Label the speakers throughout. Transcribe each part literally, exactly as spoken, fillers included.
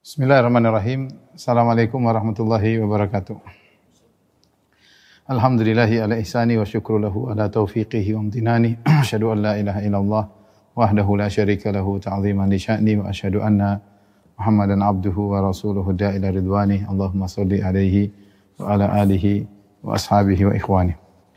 Speaker 1: Bismillahirrahmanirrahim. Assalamualaikum warahmatullahi wabarakatuh. Alhamdulillahi ala ihsani wa syukru lahu ala taufiqihi wa amtinani. Asyhadu an la ilaha illallah wahdahu la syarika lahu ta'ziman li sya'ni wa asyhadu anna Muhammadan abduhu wa rasuluhu da'ila ridwani. Allahumma salli alaihi wa ala alihi wa ashabihi wa ikhwani.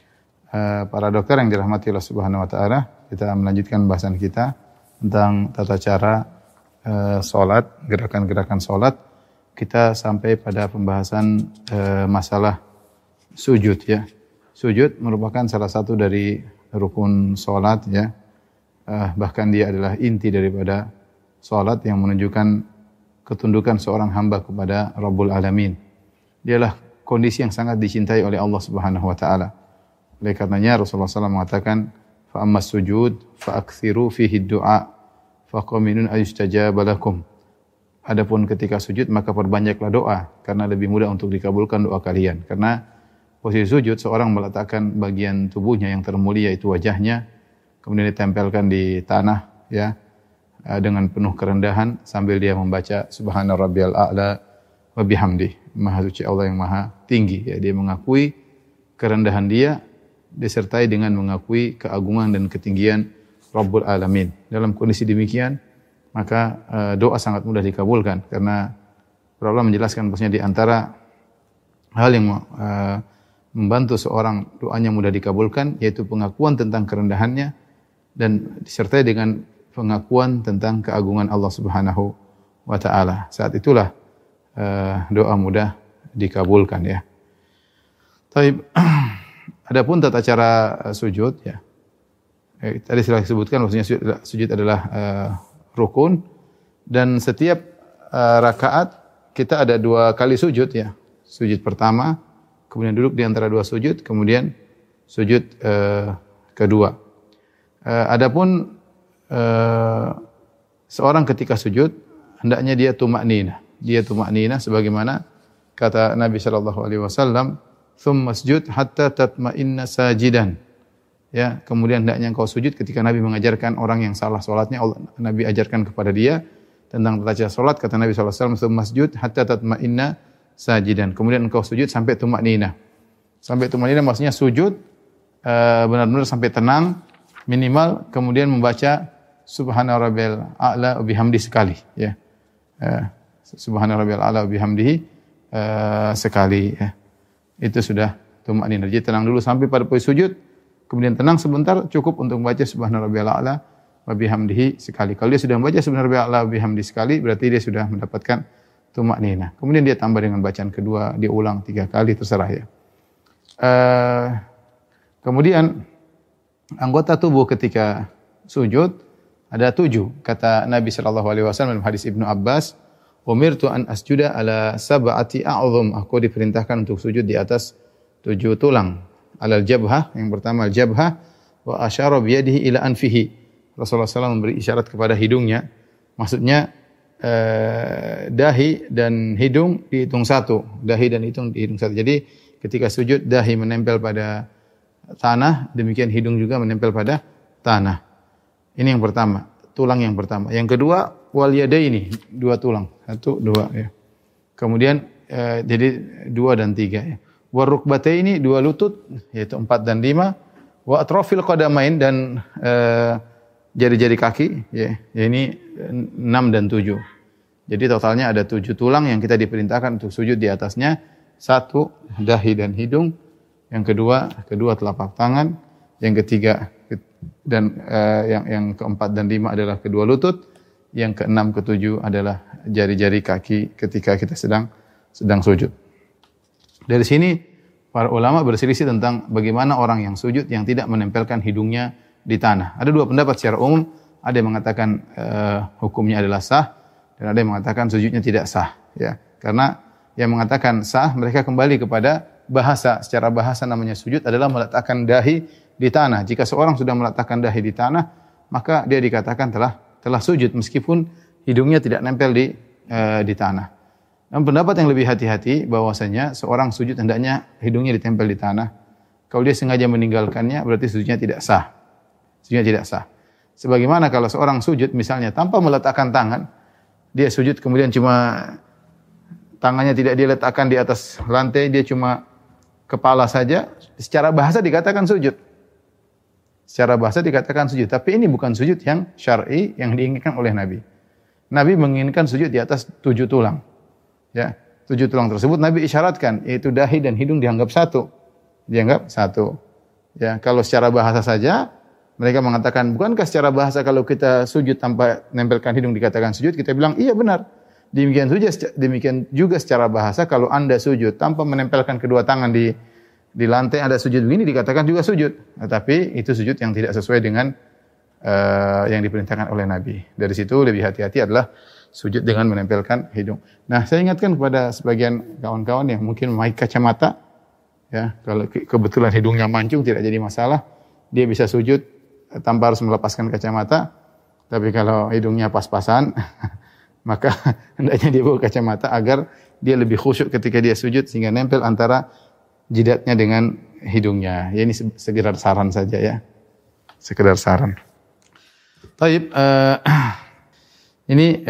Speaker 1: Uh, para dokter yang dirahmati Allah Subhanahu wa taala, kita melanjutkan bahasan kita tentang tata cara uh, salat, gerakan-gerakan salat. Kita sampai pada pembahasan uh, masalah sujud ya. Sujud merupakan salah satu dari rukun salat ya. Uh, bahkan dia adalah inti daripada salat yang menunjukkan ketundukan seorang hamba kepada Rabbul Alamin. Dialah kondisi yang sangat dicintai oleh Allah Subhanahu wa taala. Oleh karenanya Rasulullah sallallahu alaihi wasallam mengatakan, fa ammas sujud fa aktsiru fihi du'a fa qaminun ayustajaba lakum. Adapun ketika sujud maka perbanyaklah doa karena lebih mudah untuk dikabulkan doa kalian. Karena posisi sujud seorang meletakkan bagian tubuhnya yang termulia yaitu wajahnya, kemudian ditempelkan di tanah ya dengan penuh kerendahan sambil dia membaca subhana rabbiyal a'la wa bihamdi. Maha suci Allah yang maha tinggi ya, dia mengakui kerendahan dia disertai dengan mengakui keagungan dan ketinggian Rabbul Alamin. Dalam kondisi demikian maka uh, doa sangat mudah dikabulkan karena Allah menjelaskan bahwasanya di antara hal yang uh, membantu seorang doanya mudah dikabulkan yaitu pengakuan tentang kerendahannya dan disertai dengan pengakuan tentang keagungan Allah Subhanahu wa taala. Saat itulah uh, doa mudah dikabulkan ya. Taib. Adapun tata cara uh, sujud ya. Eh, tadi sudah disebutkan maksudnya sujud, sujud adalah uh, rukun dan setiap uh, rakaat kita ada dua kali sujud ya. Sujud pertama, kemudian duduk di antara dua sujud, kemudian sujud uh, kedua. Uh, adapun uh, seorang ketika sujud hendaknya dia tumakninah. Dia tumakninah sebagaimana kata Nabi sallallahu alaihi wasallam, "Tsumma sujud hatta tatma'inna sajidan." Ya, kemudian hendaknya engkau sujud ketika Nabi mengajarkan orang yang salah salatnya, Nabi ajarkan kepada dia tentang tata cara salat, kata Nabi sallallahu alaihi wasallam, "Tsumma sujud hatta tatma'inna sajidan." Kemudian engkau sujud sampai tumakninah. Sampai tumakninah maksudnya sujud uh, benar-benar sampai tenang minimal, kemudian membaca subhana rabbiyal a'la wa bihamdi sekali ya. Uh, subhana rabbiyal a'la wa bihamdihi uh, sekali ya. Itu sudah tumakninah. Jadi tenang dulu sampai pada posisi sujud, kemudian tenang sebentar, cukup untuk membaca subhana rabbiyal a'la wa bihamdihi sekali. Kalau dia sudah membaca subhana rabbiyal a'la wa bihamdihi sekali, berarti dia sudah mendapatkan tumakninah. Kemudian dia tambah dengan bacaan kedua, dia ulang tiga kali, terserah ya. Uh, kemudian anggota tubuh ketika sujud ada tujuh. Kata Nabi sallallahu alaihi wasallam dalam hadis Ibnu Abbas, "Umirtu an asjuda ala sab'ati a'dham." Aku diperintahkan untuk sujud di atas tujuh tulang. Alal jabhah, yang pertama al jabhah, wa asyara bi yadihi ila anfihi. Rasulullah sallallahu alaihi wasallam memberi isyarat kepada hidungnya. Maksudnya eh, dahi dan hidung dihitung satu. Dahi dan hidung dihitung satu. Jadi ketika sujud dahi menempel pada tanah, demikian hidung juga menempel pada tanah. Ini yang pertama, tulang yang pertama. Yang kedua wal yadaini, dua tulang. Satu, dua ya. Kemudian eh, jadi dua dan tiga ya. Wa rukbataini, dua lutut yaitu empat dan lima. Wa atrafil qadamain, dan eh, jari-jari kaki ya. Ya ini enam dan tujuh. Jadi totalnya ada tujuh tulang yang kita diperintahkan untuk sujud di atasnya. Satu dahi dan hidung. Yang kedua kedua telapak tangan. Yang ketiga dan eh, yang yang keempat dan lima adalah kedua lutut. Yang keenam ketujuh adalah jari-jari kaki ketika kita sedang sedang sujud. Dari sini para ulama berselisih tentang bagaimana orang yang sujud yang tidak menempelkan hidungnya di tanah. Ada dua pendapat secara umum. Ada yang mengatakan uh, hukumnya adalah sah dan ada yang mengatakan sujudnya tidak sah. Ya, karena yang mengatakan sah mereka kembali kepada bahasa. Secara bahasa namanya sujud adalah meletakkan dahi di tanah. Jika seorang sudah meletakkan dahi di tanah, maka dia dikatakan telah telah sujud meskipun hidungnya tidak nempel di uh, di tanah. Dan pendapat yang lebih hati-hati bahwasanya seorang sujud hendaknya hidungnya ditempel di tanah. Kalau dia sengaja meninggalkannya berarti sujudnya tidak sah. Sujudnya tidak sah. Sebagaimana kalau seorang sujud misalnya tanpa meletakkan tangan, Dia sujud kemudian cuma tangannya tidak dia letakkan di atas lantai, dia cuma kepala saja, secara bahasa dikatakan sujud. Secara bahasa dikatakan sujud, tapi ini bukan sujud yang syar'i yang diinginkan oleh Nabi. Nabi menginginkan sujud di atas tujuh tulang. Ya, tujuh tulang tersebut Nabi isyaratkan, yaitu dahi dan hidung dianggap satu. Dianggap satu. Ya, kalau secara bahasa saja mereka mengatakan, bukankah secara bahasa kalau kita sujud tanpa nempelkan hidung dikatakan sujud? Kita bilang, iya benar. Demikian juga demikian juga secara bahasa kalau Anda sujud tanpa menempelkan kedua tangan di di lantai, ada sujud begini dikatakan juga sujud. Tetapi itu sujud yang tidak sesuai dengan uh, yang diperintahkan oleh Nabi. Dari situ lebih hati-hati adalah sujud dengan menempelkan hidung. Nah, saya ingatkan kepada sebagian kawan-kawan yang mungkin memakai kacamata, ya, kalau ke- kebetulan hidungnya mancung tidak jadi masalah, dia bisa sujud tanpa harus melepaskan kacamata. Tapi kalau hidungnya pas-pasan, maka hendaknya dia bawa kacamata agar dia lebih khusyuk ketika dia sujud sehingga nempel antara jidatnya dengan hidungnya. Ya, ini sekedar saran saja ya. Sekedar saran. Taib, uh, ini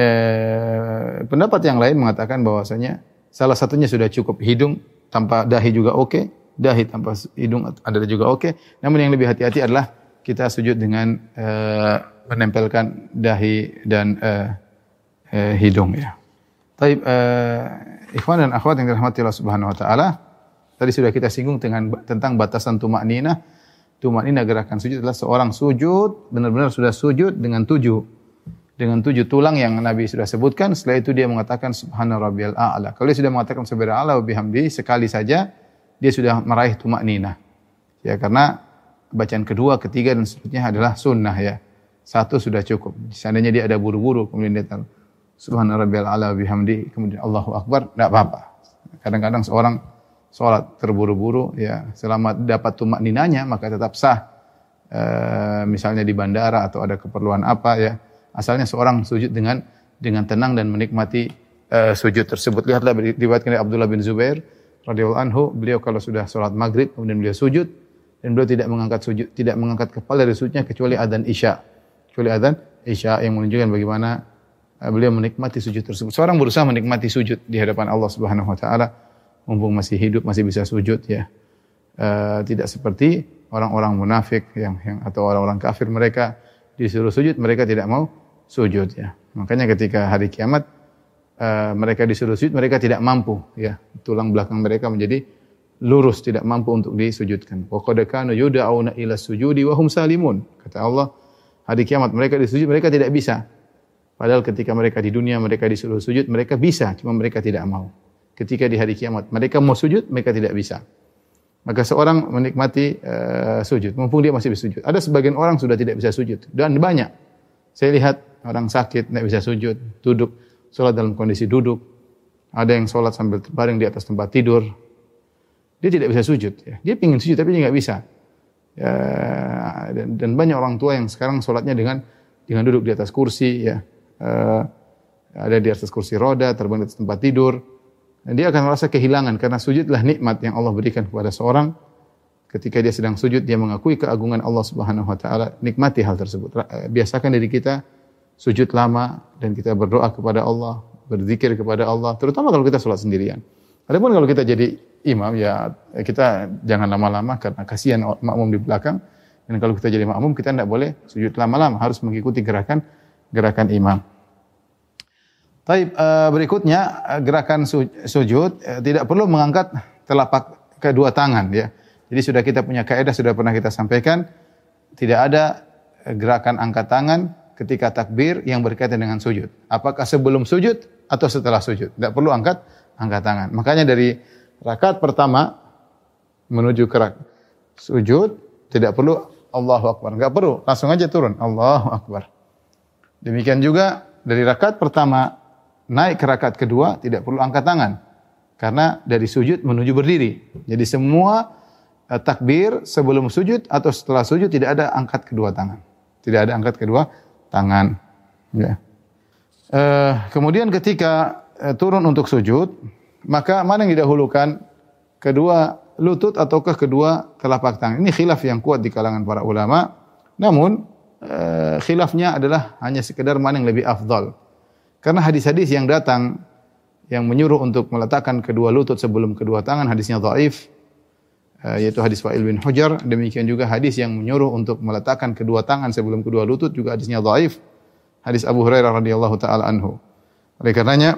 Speaker 1: uh, pendapat yang lain mengatakan bahwasanya salah satunya sudah cukup hidung tanpa dahi juga oke, okay. Dahi tanpa hidung ada juga oke. Okay. Namun yang lebih hati-hati adalah kita sujud dengan uh, menempelkan dahi dan uh, uh, hidung ya. Taib, uh, ikhwan dan akhwat yang dirahmati Allah Subhanahu wa taala, tadi sudah kita singgung dengan, tentang batasan tumakninah. Tumakninah gerakan sujud adalah seorang sujud, benar-benar sudah sujud dengan tujuh. Dengan tujuh tulang yang Nabi sudah sebutkan. Setelah itu dia mengatakan Subhana Rabbiyal A'la. Kalau dia sudah mengatakan Subhana Rabbiyal A'la wa bihamdi, sekali saja dia sudah meraih tumakninah. Ya, karena bacaan kedua, ketiga dan seterusnya adalah sunnah ya. Satu sudah cukup. Seandainya dia ada buru-buru, kemudian dia tahu Subhana Rabbiyal A'la wa bihamdi, kemudian Allahu Akbar, tidak apa-apa. Kadang-kadang seorang sholat terburu-buru, ya, selama dapat tumakninahnya maka tetap sah. E, misalnya di bandara atau ada keperluan apa ya, asalnya seorang sujud dengan dengan tenang dan menikmati e, sujud tersebut. Lihatlah diriwayatkan dari Abdullah bin Zubair radhiyallahu anhu, beliau kalau sudah sholat maghrib kemudian beliau sujud dan beliau tidak mengangkat sujud, tidak mengangkat kepala dari sujudnya kecuali adzan isya, kecuali adzan isya yang menunjukkan bagaimana e, beliau menikmati sujud tersebut. Seorang berusaha menikmati sujud di hadapan Allah Subhanahu wa taala. Mumpung masih hidup, masih bisa sujud ya. Uh, tidak seperti orang-orang munafik yang, yang atau orang-orang kafir, mereka disuruh sujud, mereka tidak mau sujud ya. Makanya ketika hari kiamat uh, mereka disuruh sujud, mereka tidak mampu ya. Tulang belakang mereka menjadi lurus, tidak mampu untuk disujudkan. Wa qad kanu yud'auna ila sujudi wa hum salimun. Kata Allah, hari kiamat mereka disujud, mereka tidak bisa. Padahal ketika mereka di dunia mereka disuruh sujud, mereka bisa, cuma mereka tidak mau. Ketika di hari kiamat mereka mau sujud, mereka tidak bisa. Maka seorang menikmati uh, sujud, mumpung dia masih bisa sujud. Ada sebagian orang sudah tidak bisa sujud, dan banyak. Saya lihat orang sakit tidak bisa sujud, duduk, sholat dalam kondisi duduk. Ada yang sholat sambil terbaring di atas tempat tidur. Dia tidak bisa sujud. Ya. Dia ingin sujud tapi dia nggak bisa. Ya, dan, dan banyak orang tua yang sekarang sholatnya dengan dengan duduk di atas kursi, ya, uh, ada di atas kursi roda, terbang di atas tempat tidur. Dan dia akan merasa kehilangan karena sujudlah nikmat yang Allah berikan kepada seorang. Ketika dia sedang sujud, dia mengakui keagungan Allah Subhanahu wa taala, nikmati hal tersebut. Biasakan diri kita sujud lama dan kita berdoa kepada Allah, berzikir kepada Allah, terutama kalau kita sholat sendirian. Adapun kalau kita jadi imam, ya kita jangan lama-lama karena kasihan makmum di belakang. Dan kalau kita jadi makmum, kita tidak boleh sujud lama-lama, harus mengikuti gerakan gerakan imam. Taib, berikutnya gerakan sujud tidak perlu mengangkat telapak kedua tangan ya. Jadi sudah kita punya kaidah, sudah pernah kita sampaikan, tidak ada gerakan angkat tangan ketika takbir yang berkaitan dengan sujud. Apakah sebelum sujud atau setelah sujud? Tidak perlu angkat angkat tangan. Makanya dari rakaat pertama menuju ke sujud tidak perlu Allahu Akbar, enggak perlu, langsung aja turun Allahu Akbar. Demikian juga dari rakaat pertama naik ke rakaat kedua tidak perlu angkat tangan. Karena dari sujud menuju berdiri. Jadi semua uh, takbir sebelum sujud atau setelah sujud tidak ada angkat kedua tangan. Tidak ada angkat kedua tangan. Ya. Uh, kemudian ketika uh, turun untuk sujud, maka mana yang didahulukan? Kedua lutut ataukah kedua telapak tangan? Ini khilaf yang kuat di kalangan para ulama. Namun uh, khilafnya adalah hanya sekedar mana yang lebih afdal. Karena hadis-hadis yang datang yang menyuruh untuk meletakkan kedua lutut sebelum kedua tangan hadisnya dhaif, yaitu hadis Wa'il bin Hujr. Demikian juga hadis yang menyuruh untuk meletakkan kedua tangan sebelum kedua lutut juga hadisnya dhaif, hadis Abu Hurairah radhiyallahu taala anhu. Oleh karenanya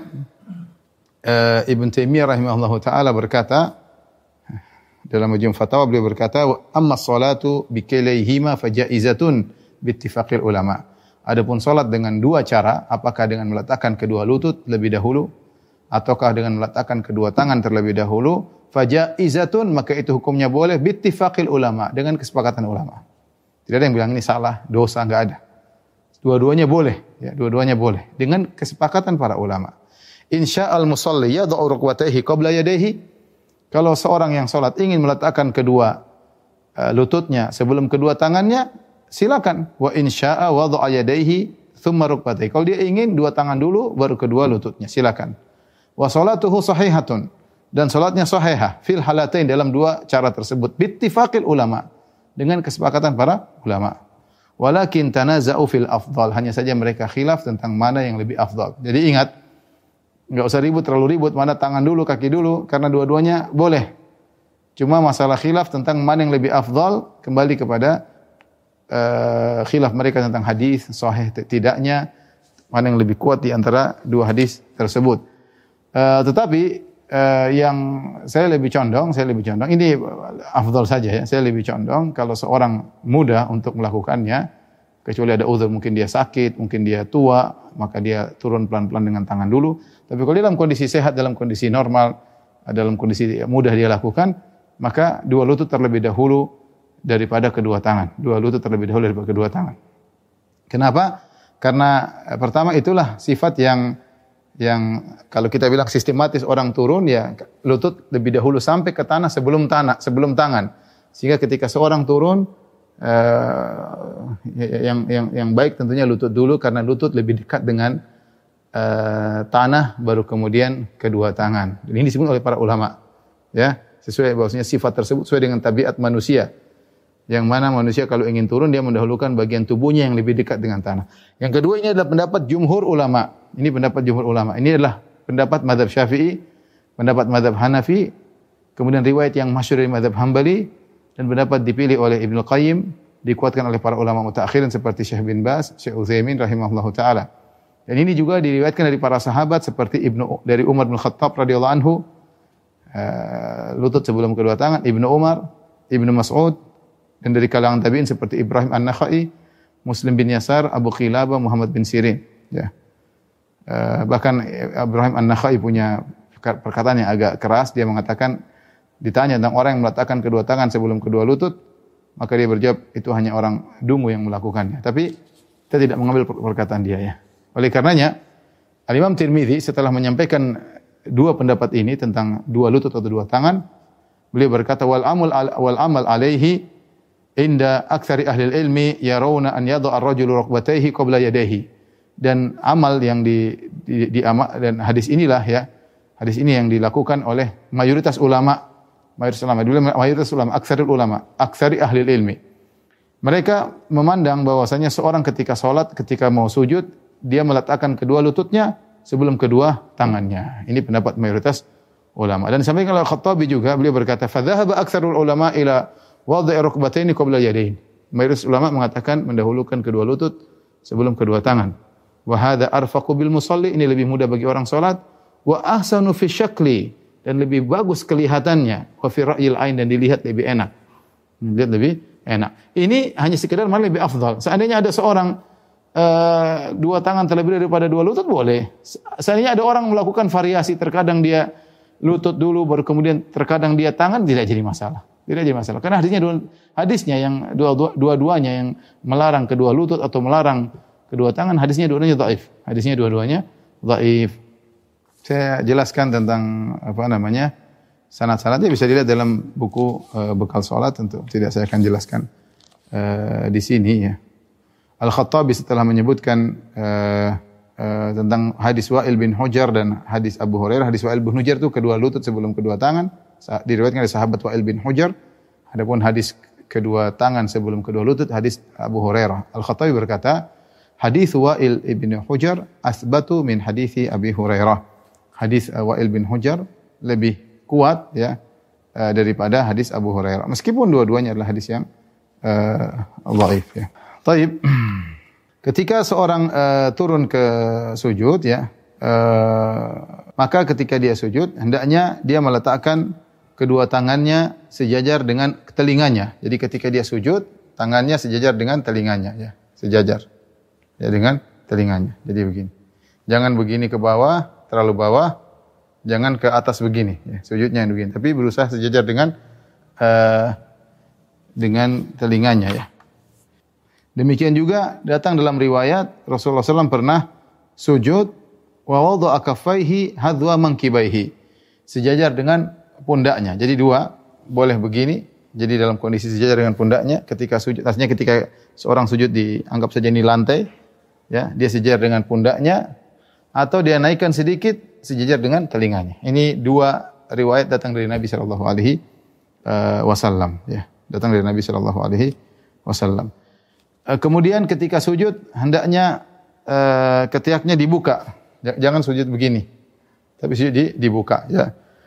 Speaker 1: uh, Ibn Taimiyah rahimahullahu taala berkata dalam Majmu' Fatawa, beliau berkata, "Amma sholatu bi kilayhima fajaizatun bittifaqil ulama." Adapun salat dengan dua cara, apakah dengan meletakkan kedua lutut lebih dahulu ataukah dengan meletakkan kedua tangan terlebih dahulu, fajaizatun, maka itu hukumnya boleh bittifaqil ulama, dengan kesepakatan ulama. Tidak ada yang bilang ini salah, dosa, enggak ada. Dua-duanya boleh, ya, dua-duanya boleh dengan kesepakatan para ulama. Insya'al musalli yad'u rukbatayhi qabla yadayhi. Kalau seorang yang salat ingin meletakkan kedua uh, lututnya sebelum kedua tangannya, silakan. Wa insya'a wada'a yadayhi thumma rukbatayhi. Kalau dia ingin dua tangan dulu baru kedua lututnya, silakan. Wa salatuhu sahihatun, dan salatnya sahihah fil halatain, dalam dua cara tersebut bittifaqil ulama, dengan kesepakatan para ulama. Walakin tanaza'u fil afdal, hanya saja mereka khilaf tentang mana yang lebih afdal. Jadi ingat, enggak usah ribut, terlalu ribut mana tangan dulu, kaki dulu, karena dua-duanya boleh. Cuma masalah khilaf tentang mana yang lebih afdal kembali kepada uh, khilaf mereka tentang hadis sahih tidaknya, mana yang lebih kuat di antara dua hadis tersebut. Uh, tetapi uh, yang saya lebih condong, saya lebih condong ini afdal saja ya. Saya lebih condong kalau seorang muda untuk melakukannya, kecuali ada uzur, mungkin dia sakit, mungkin dia tua, maka dia turun pelan-pelan dengan tangan dulu. Tapi kalau dalam kondisi sehat, dalam kondisi normal, dalam kondisi mudah dia lakukan, maka dua lutut terlebih dahulu daripada kedua tangan. Dua lutut terlebih dahulu daripada kedua tangan. Kenapa? Karena eh, pertama itulah sifat yang yang kalau kita bilang sistematis, orang turun ya lutut lebih dahulu sampai ke tanah sebelum tanah sebelum tangan. Sehingga ketika seorang turun uh, yang yang yang baik tentunya lutut dulu, karena lutut lebih dekat dengan uh, tanah baru kemudian kedua tangan. Dan ini disebut oleh para ulama, ya, sesuai bahwasanya sifat tersebut sesuai dengan tabiat manusia. Yang mana manusia kalau ingin turun dia mendahulukan bagian tubuhnya yang lebih dekat dengan tanah. Yang kedua, ini adalah pendapat jumhur ulama. Ini pendapat jumhur ulama. Ini adalah pendapat mazhab Syafi'i, pendapat mazhab Hanafi, kemudian riwayat yang masyhur dari mazhab Hambali, dan pendapat dipilih oleh Ibnu Qayyim, dikuatkan oleh para ulama mutakhirin seperti Syekh bin Baz, Syekh Utsaimin rahimahullahu taala. Dan ini juga diriwayatkan dari para sahabat seperti Ibnu dari Umar bin Khattab radhiyallahu anhu, uh, lutut sebelum kedua tangan, Ibnu Umar, Ibnu Mas'ud, dan dari kalangan tabi'in seperti Ibrahim An-Nakhai, Muslim bin Yasar, Abu Qilabah, Muhammad bin Sirin, ya. Uh, bahkan Ibrahim An-Nakhai punya perkataan yang agak keras. Dia mengatakan, ditanya tentang orang yang meletakkan kedua tangan sebelum kedua lutut, maka dia berjawab itu hanya orang dungu yang melakukannya. Tapi kita tidak mengambil perkataan dia, ya. Oleh karenanya Al-Imam Tirmidzi setelah menyampaikan dua pendapat ini tentang dua lutut atau dua tangan, beliau berkata wal amal wal amal alaihi inda aktsari ahli ilmi yarawna an yadha ar-rajulu rukbatayhi qabla yadayhi. Dan amal yang di, di, di amal, dan hadis inilah ya, hadis ini yang dilakukan oleh mayoritas ulama, mayoritas ulama, mayoritas ulama, aktsarul ulama, aktsari ahli ilmi. Mereka memandang bahwasanya seorang ketika salat, ketika mau sujud, dia meletakkan kedua lututnya sebelum kedua tangannya. Ini pendapat mayoritas ulama. Dan disampaikan oleh Khattabi juga, beliau berkata, "Fa dhahaba aktsarul ulama ila wad'i rukbataini qabla yadayn." Mayoritas ulama mengatakan mendahulukan kedua lutut sebelum kedua tangan. Wa hadza arfaqu bil musalli, ini lebih mudah bagi orang salat, wa ahsanu fi syakli, dan lebih bagus kelihatannya, wa fi ra'yil ain, dan dilihat lebih enak. Dilihat lebih enak. Ini hanya sekedar mana lebih afdal. Seandainya ada seorang uh, dua tangan terlebih daripada dua lutut boleh. Seandainya ada orang melakukan variasi, terkadang dia lutut dulu baru kemudian terkadang dia tangan, tidak jadi masalah. Tidak jadi masalah. Karena hadisnya dua, hadisnya yang dua, dua, dua-duanya yang melarang kedua lutut atau melarang kedua tangan, hadisnya dua-duanya dhaif. Hadisnya dua-duanya dhaif. Saya jelaskan tentang apa namanya? Sanad-sanadnya bisa dilihat dalam buku uh, bekal salat, tentu tidak saya akan jelaskan uh, di sini ya. Al-Khattabi setelah menyebutkan uh, uh, tentang hadis Wa'il bin Hujr dan hadis Abu Hurairah, hadis Wa'il bin Hujr itu kedua lutut sebelum kedua tangan, diriwayatkan oleh sahabat Wa'il bin Hujr. Adapun hadis kedua tangan sebelum kedua lutut hadis Abu Hurairah. Al-Khattabi berkata, hadis Wa'il ibn Hujr asbatu min hadis Abi Hurairah. Hadis Wa'il bin Hujr lebih kuat ya uh, daripada hadis Abu Hurairah. Meskipun dua-duanya adalah hadis yang uh, dhaif ya. Taib. Ketika seorang uh, turun ke sujud ya, uh, maka ketika dia sujud hendaknya dia meletakkan kedua tangannya sejajar dengan telinganya. Jadi ketika dia sujud, tangannya sejajar dengan telinganya ya, sejajar. Ya dengan telinganya. Jadi begini. Jangan begini ke bawah, terlalu bawah, jangan ke atas begini ya, sujudnya yang begini, tapi berusaha sejajar dengan uh, dengan telinganya ya. Demikian juga datang dalam riwayat Rasulullah shallallahu alaihi wasallam pernah sujud wa wada'a kaffaihi hadwa mankibaihi, sejajar dengan pundaknya. Jadi dua, boleh begini, jadi dalam kondisi sejajar dengan pundaknya ketika sujud. Artinya ketika seorang sujud dianggap saja ini lantai, ya, dia sejajar dengan pundaknya, atau dia naikkan sedikit sejajar dengan telinganya. Ini dua riwayat datang dari Nabi sallallahu alaihi wasallam, ya, datang dari Nabi sallallahu alaihi wasallam. Kemudian ketika sujud hendaknya uh, ketiaknya dibuka. Jangan sujud begini. Tapi sujud di, dibuka ya.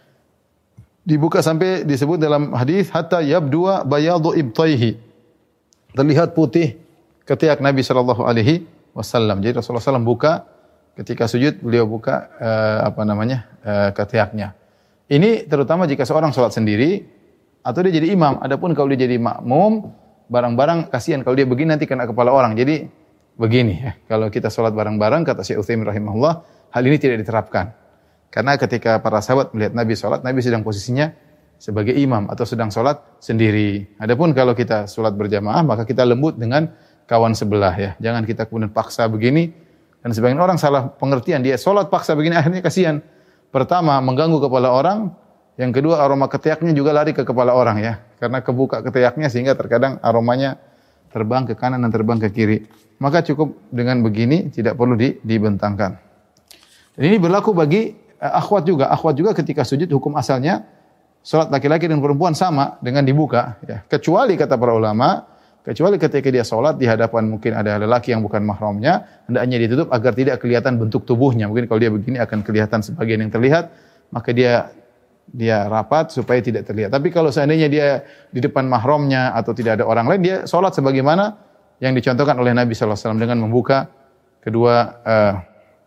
Speaker 1: Dibuka sampai disebut dalam hadis hatta yabdua bayadu ibtaihi. Terlihat putih ketiak Nabi sallallahu alaihi wasallam. Jadi Rasulullah sallallahu alaihi wasallam buka ketika sujud, beliau buka uh, apa namanya? Uh, ketiaknya. Ini terutama jika seorang salat sendiri atau dia jadi imam. Adapun kalau dia jadi makmum, barang-barang kasihan kalau dia begini nanti kena kepala orang. Jadi begini ya. Kalau kita sholat bareng-bareng, kata Syekh Utsaimin rahimahullah, hal ini tidak diterapkan. Karena ketika para sahabat melihat Nabi sholat, Nabi sedang posisinya sebagai imam atau sedang sholat sendiri. Adapun kalau kita sholat berjamaah, maka kita lembut dengan kawan sebelah ya. Jangan kita kemudian paksa begini. Dan sebagian orang salah pengertian, dia sholat paksa begini, akhirnya kasihan. Pertama, mengganggu kepala orang. Yang kedua, aroma ketiaknya juga lari ke kepala orang ya. Karena kebuka ketiaknya sehingga terkadang aromanya terbang ke kanan dan terbang ke kiri. Maka cukup dengan begini, tidak perlu di, dibentangkan. Dan ini berlaku bagi uh, akhwat juga. Akhwat juga ketika sujud hukum asalnya salat laki-laki dan perempuan sama dengan dibuka ya. Kecuali kata para ulama, kecuali ketika dia salat di hadapan mungkin ada lelaki yang bukan mahramnya, hendaknya ditutup agar tidak kelihatan bentuk tubuhnya. Mungkin kalau dia begini akan kelihatan sebagian yang terlihat, maka dia dia rapat supaya tidak terlihat. Tapi kalau seandainya dia di depan mahramnya atau tidak ada orang lain, dia salat sebagaimana yang dicontohkan oleh Nabi sallallahu alaihi wasallam dengan membuka kedua uh,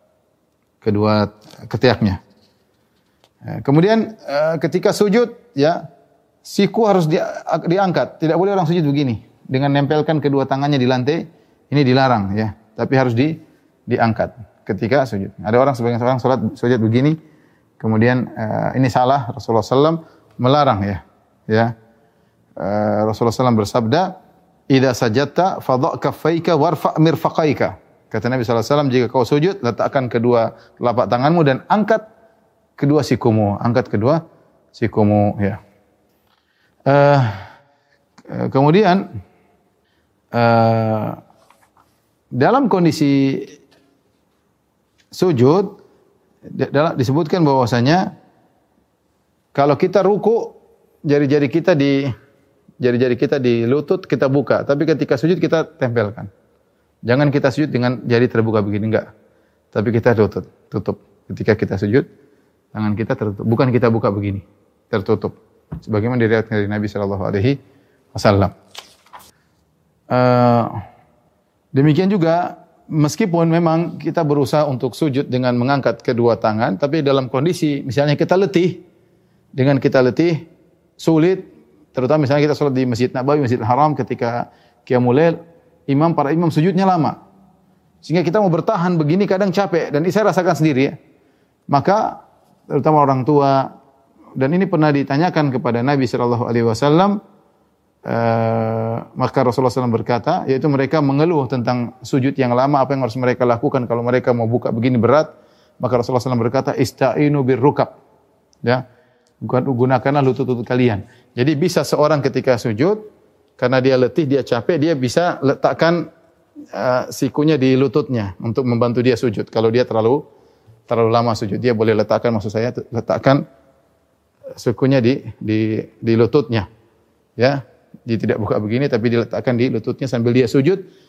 Speaker 1: kedua ketiaknya. Uh, kemudian uh, ketika sujud ya, siku harus di, diangkat. Tidak boleh orang sujud begini dengan nempelkan kedua tangannya di lantai. Ini dilarang ya, tapi harus di diangkat ketika sujud. Ada orang sebagian orang salat sujud begini. Kemudian uh, ini salah, Rasulullah sallallahu alaihi wasallam melarang ya. Ya. Uh, Rasulullah sallallahu alaihi wasallam bersabda, "Idza sajadta fadha' kaffaika warfa' mirfaqaika." Kata Nabi sallallahu alaihi wasallam, jika kau sujud, letakkan kedua telapak tanganmu dan angkat kedua sikumu, angkat kedua sikumu ya. Uh, kemudian uh, dalam kondisi sujud dalam disebutkan bahwasanya kalau kita ruku, jari-jari kita di jari-jari kita di lutut kita buka, tapi ketika sujud kita tempelkan. Jangan kita sujud dengan jari terbuka begini, enggak. Tapi kita tutup, tutup. Ketika kita sujud, tangan kita tertutup. Bukan kita buka begini, tertutup. Sebagaimana diriwayatkan dari Nabi sallallahu alaihi wasallam. Uh, demikian juga meskipun memang kita berusaha untuk sujud dengan mengangkat kedua tangan, tapi dalam kondisi misalnya kita letih, dengan kita letih, sulit, terutama misalnya kita sholat di Masjid Nabawi, Masjidil Haram ketika Qiyamul Lail, imam, para imam sujudnya lama. Sehingga kita mau bertahan begini kadang capek, dan ini saya rasakan sendiri ya. Maka, terutama orang tua, dan ini pernah ditanyakan kepada Nabi sallallahu alaihi wasallam, Uh, maka Rasulullah sallallahu alaihi wasallam berkata, yaitu mereka mengeluh tentang sujud yang lama, apa yang harus mereka lakukan kalau mereka mau buka begini berat. Maka Rasulullah sallallahu alaihi wasallam berkata, ista'inu birrukab. Ya, gunakanlah lutut-lutut kalian. Jadi bisa seorang ketika sujud, karena dia letih, dia capek, dia bisa letakkan uh, sikunya di lututnya untuk membantu dia sujud. Kalau dia terlalu terlalu lama sujud, dia boleh letakkan, maksud saya letakkan sikunya di di di lututnya. Ya. Dia tidak buka begini tapi diletakkan di lututnya sambil dia sujud.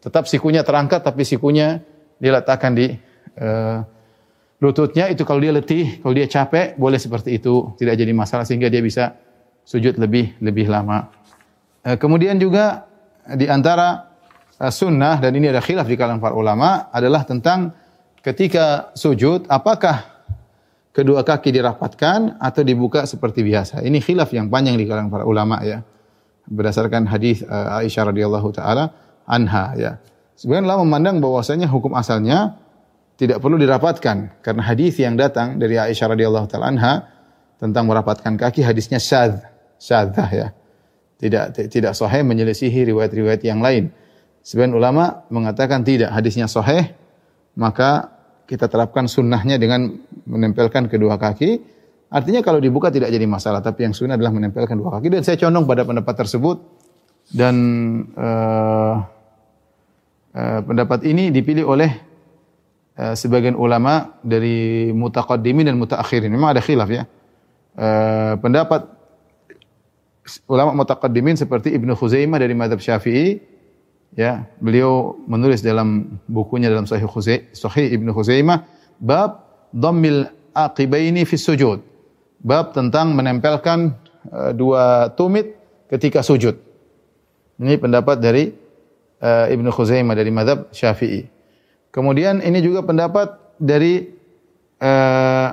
Speaker 1: Tetap sikunya terangkat, tapi sikunya diletakkan di uh, lututnya. Itu kalau dia letih, kalau dia capek, boleh seperti itu, tidak jadi masalah sehingga dia bisa sujud lebih lebih lama. Uh, kemudian juga di antara uh, sunnah, dan ini ada khilaf di kalangan para ulama, adalah tentang ketika sujud, apakah kedua kaki dirapatkan atau dibuka seperti biasa. Ini khilaf yang panjang di kalangan para ulama ya. Berdasarkan hadis uh, Aisyah radhiyallahu taala anha ya. Sebagian ulama memandang bahwasanya hukum asalnya tidak perlu dirapatkan karena hadis yang datang dari Aisyah radhiyallahu taala anha tentang merapatkan kaki hadisnya syadz, syadzah ya. Tidak tidak sahih, menyelisihi riwayat-riwayat yang lain. Sebagian ulama mengatakan tidak, hadisnya sahih, maka kita terapkan sunnahnya dengan menempelkan kedua kaki. Artinya kalau dibuka tidak jadi masalah, tapi yang sunnah adalah menempelkan dua kaki. Dan saya condong pada pendapat tersebut. Dan uh, uh, pendapat ini dipilih oleh uh, sebagian ulama dari mutaqaddimin dan mutaakhirin. Memang ada khilaf ya. Uh, pendapat ulama mutaqaddimin seperti Ibnu Khuzaimah dari mazhab Syafi'i, ya, beliau menulis dalam bukunya dalam Sahih Khuzaimah, Sahih Ibnu Khuzaimah, bab dhammil aqibaini fi sujud. Bab tentang menempelkan uh, dua tumit ketika sujud. Ini pendapat dari uh, Ibnu Khuzaimah dari mazhab Syafi'i. Kemudian ini juga pendapat dari uh,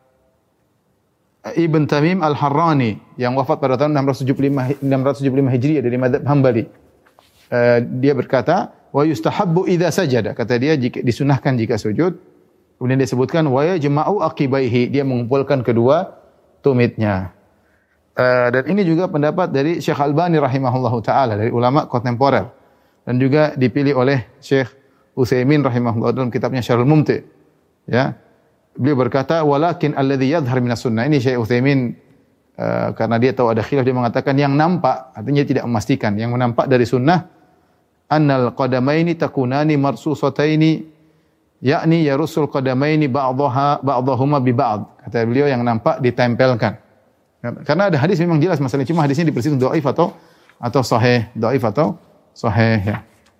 Speaker 1: Ibn Tamim Al-Harrani yang wafat pada tahun enam ratus tujuh puluh lima Hijriah dari mazhab Hambali. Uh, dia berkata, wa yustahabbu idza sajada. Kata dia jika disunahkan jika sujud. Kemudian dia sebutkan wa yajma'u aqibaihi, dia mengumpulkan kedua tumitnya. Uh, dan ini juga pendapat dari Syekh Albani rahimahullahu taala, dari ulama kontemporer, dan juga dipilih oleh Syekh Utsaimin rahimahullah dalam kitabnya Syarhul Mumti. Ya. Beliau berkata walakin alladhi yadhhar minas sunnah. Ini Syekh Utsaimin uh, karena dia tahu ada khilaf, dia mengatakan yang nampak, artinya tidak memastikan, yang nampak dari sunnah annal qadamaini takunani marsusataini, yakni yarusul qadamaini ba'daha ba'dahuma bi ba'd. Kata beliau yang nampak ditempelkan. Karena ada hadis memang jelas masalahnya, cuma hadisnya diperselisihkan dhaif atau atau sahih, dhaif atau sahih ya.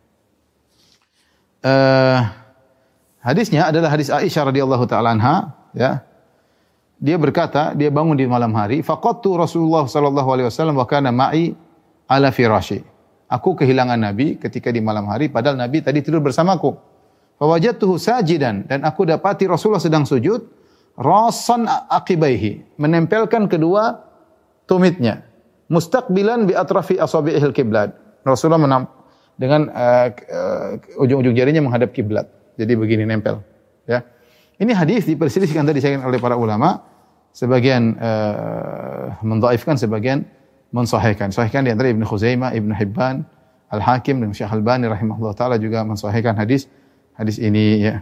Speaker 1: Uh, hadisnya adalah hadis Aisyah radhiyallahu taala anha ya. Dia berkata, dia bangun di malam hari, faqattu Rasulullah sallallahu alaihi wasallam wa kana ma'i ala firashi. Aku kehilangan Nabi ketika di malam hari, padahal Nabi tadi tidur bersamaku. Fawajadtuhu sajidan, dan aku dapati Rasulullah sedang sujud, rasan aqibaihi, menempelkan kedua tumitnya, mustaqbilan bi atrafi asabi'ihil kiblat. Rasulullah menam, dengan uh, uh, ujung-ujung jarinya menghadap kiblat. Jadi begini nempel, ya. Ini hadis diperselisihkan tadi saya oleh para ulama, sebagian uh, mendhaifkan, sebagian mensahihkan. Sahihkan di antara Ibnu Khuzaimah, Ibnu Hibban, Al-Hakim dan Syekh Albani rahimahullah taala juga mensahihkan hadis hadis ini ya.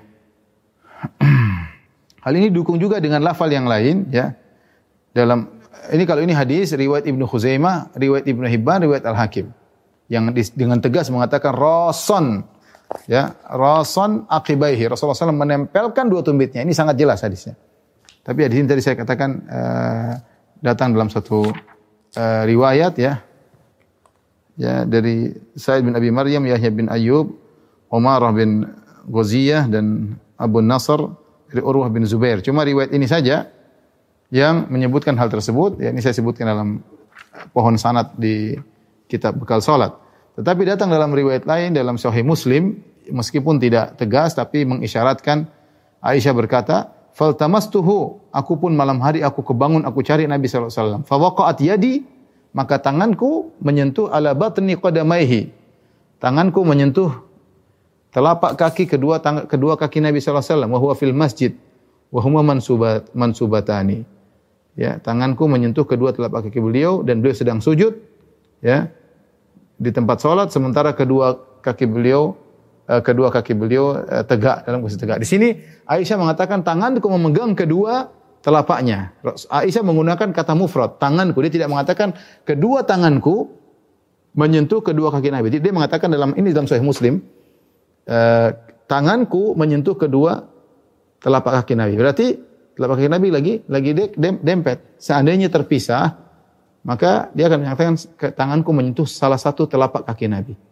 Speaker 1: Hal ini didukung juga dengan lafal yang lain ya. Dalam ini kalau ini hadis riwayat Ibnu Khuzaimah, riwayat Ibnu Hibban, riwayat Al-Hakim yang dengan tegas mengatakan rasan ya, rasan aqibaihi. Rasulullah shallallahu alaihi wasallam menempelkan dua tumitnya. Ini sangat jelas hadisnya. Tapi hadis ini tadi saya katakan uh, datang dalam satu uh, riwayat ya. Ya dari Sa'id bin Abi Maryam, Yahya bin Ayyub, Umarah bin Ghaziyah dan Abu Nasr dari Urwah bin Zubair. Cuma riwayat ini saja yang menyebutkan hal tersebut. Ya, ini saya sebutkan dalam pohon sanad di kitab bekal salat. Tetapi datang dalam riwayat lain dalam Sahih Muslim, meskipun tidak tegas tapi mengisyaratkan, Aisyah berkata, "Faltamastuhu, aku pun malam hari aku kebangun, aku cari Nabi sallallahu alaihi wasallam. Fa waqa'at yadi, maka tanganku menyentuh ala batni qadamaihi." Tanganku menyentuh telapak kaki kedua tang- kedua kaki Nabi sallallahu alaihi wasallam, wa huwa fil masjid wa huma mansubat mansubatani. Ya, tanganku menyentuh kedua telapak kaki beliau dan beliau sedang sujud ya di tempat salat, sementara kedua kaki beliau uh, kedua kaki beliau uh, tegak, dalam posisi tegak. Di sini Aisyah mengatakan tanganku memegang kedua telapaknya. Aisyah menggunakan kata mufrad, tanganku. Dia tidak mengatakan kedua tanganku menyentuh kedua kaki Nabi. Dia mengatakan dalam ini dalam Sahih Muslim, uh, tanganku menyentuh kedua telapak kaki Nabi. Berarti telapak kaki Nabi lagi lagi dem, dempet. Seandainya terpisah, maka dia akan mengatakan tanganku menyentuh salah satu telapak kaki Nabi.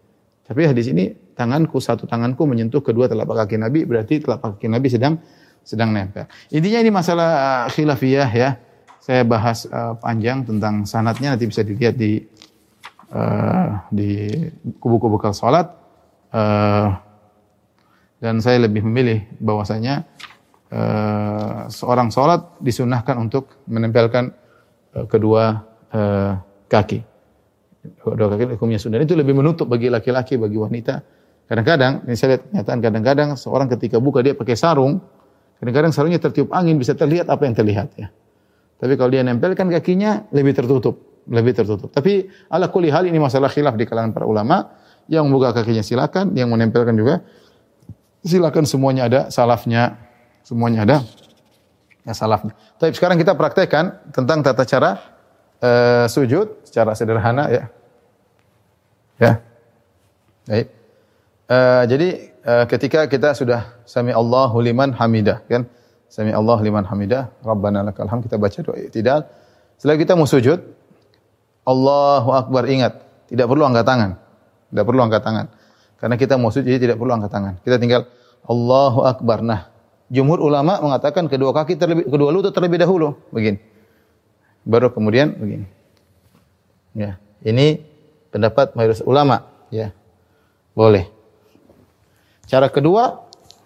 Speaker 1: Tapi hadis ini tanganku, satu tanganku menyentuh kedua telapak kaki Nabi, berarti telapak kaki Nabi sedang sedang nempel. Intinya ini masalah khilafiyah ya. Saya bahas uh, panjang tentang sanadnya, nanti bisa dilihat di uh, di kubu-kubu bekal salat. Uh, dan saya lebih memilih bahwasanya uh, seorang salat disunahkan untuk menempelkan uh, kedua uh, kaki. Kedua kaki hukumnya sunnah, itu lebih menutup bagi laki-laki, bagi wanita. Kadang-kadang, ini saya lihat kenyataan, kadang-kadang seorang ketika buka dia pakai sarung, kadang-kadang sarungnya tertiup angin, bisa terlihat apa yang terlihat ya. Tapi kalau dia nempelkan kakinya, lebih tertutup, lebih tertutup. Tapi ala kulli hal ini masalah khilaf di kalangan para ulama. Yang membuka kakinya silakan, yang menempelkan juga silakan, semuanya ada salafnya, semuanya ada ya salafnya. Tapi sekarang kita praktekkan tentang tata cara uh, sujud secara sederhana ya. Ya. Baik. Uh, jadi uh, ketika kita sudah sami Allahu liman hamidah kan, sami Allahu liman hamidah, Rabbana lakal hamd, kita baca doa i'tidal. Setelah kita mau sujud, Allahu akbar, ingat, tidak perlu angkat tangan. Tidak perlu angkat tangan. Karena kita mau sujud, jadi tidak perlu angkat tangan. Kita tinggal Allahu akbar. Nah, jumhur ulama mengatakan kedua kaki terlebih, kedua lutut terlebih dahulu, begini. Baru kemudian begini. Ya, ini pendapat mayoritas ulama, ya. Boleh. Cara kedua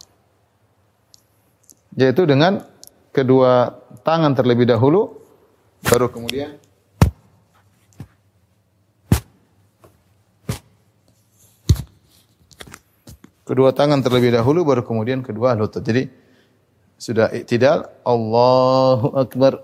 Speaker 1: yaitu dengan kedua tangan terlebih dahulu, baru kemudian kedua tangan terlebih dahulu, baru kemudian kedua lutut. Jadi sudah i'tidal, Allahu akbar,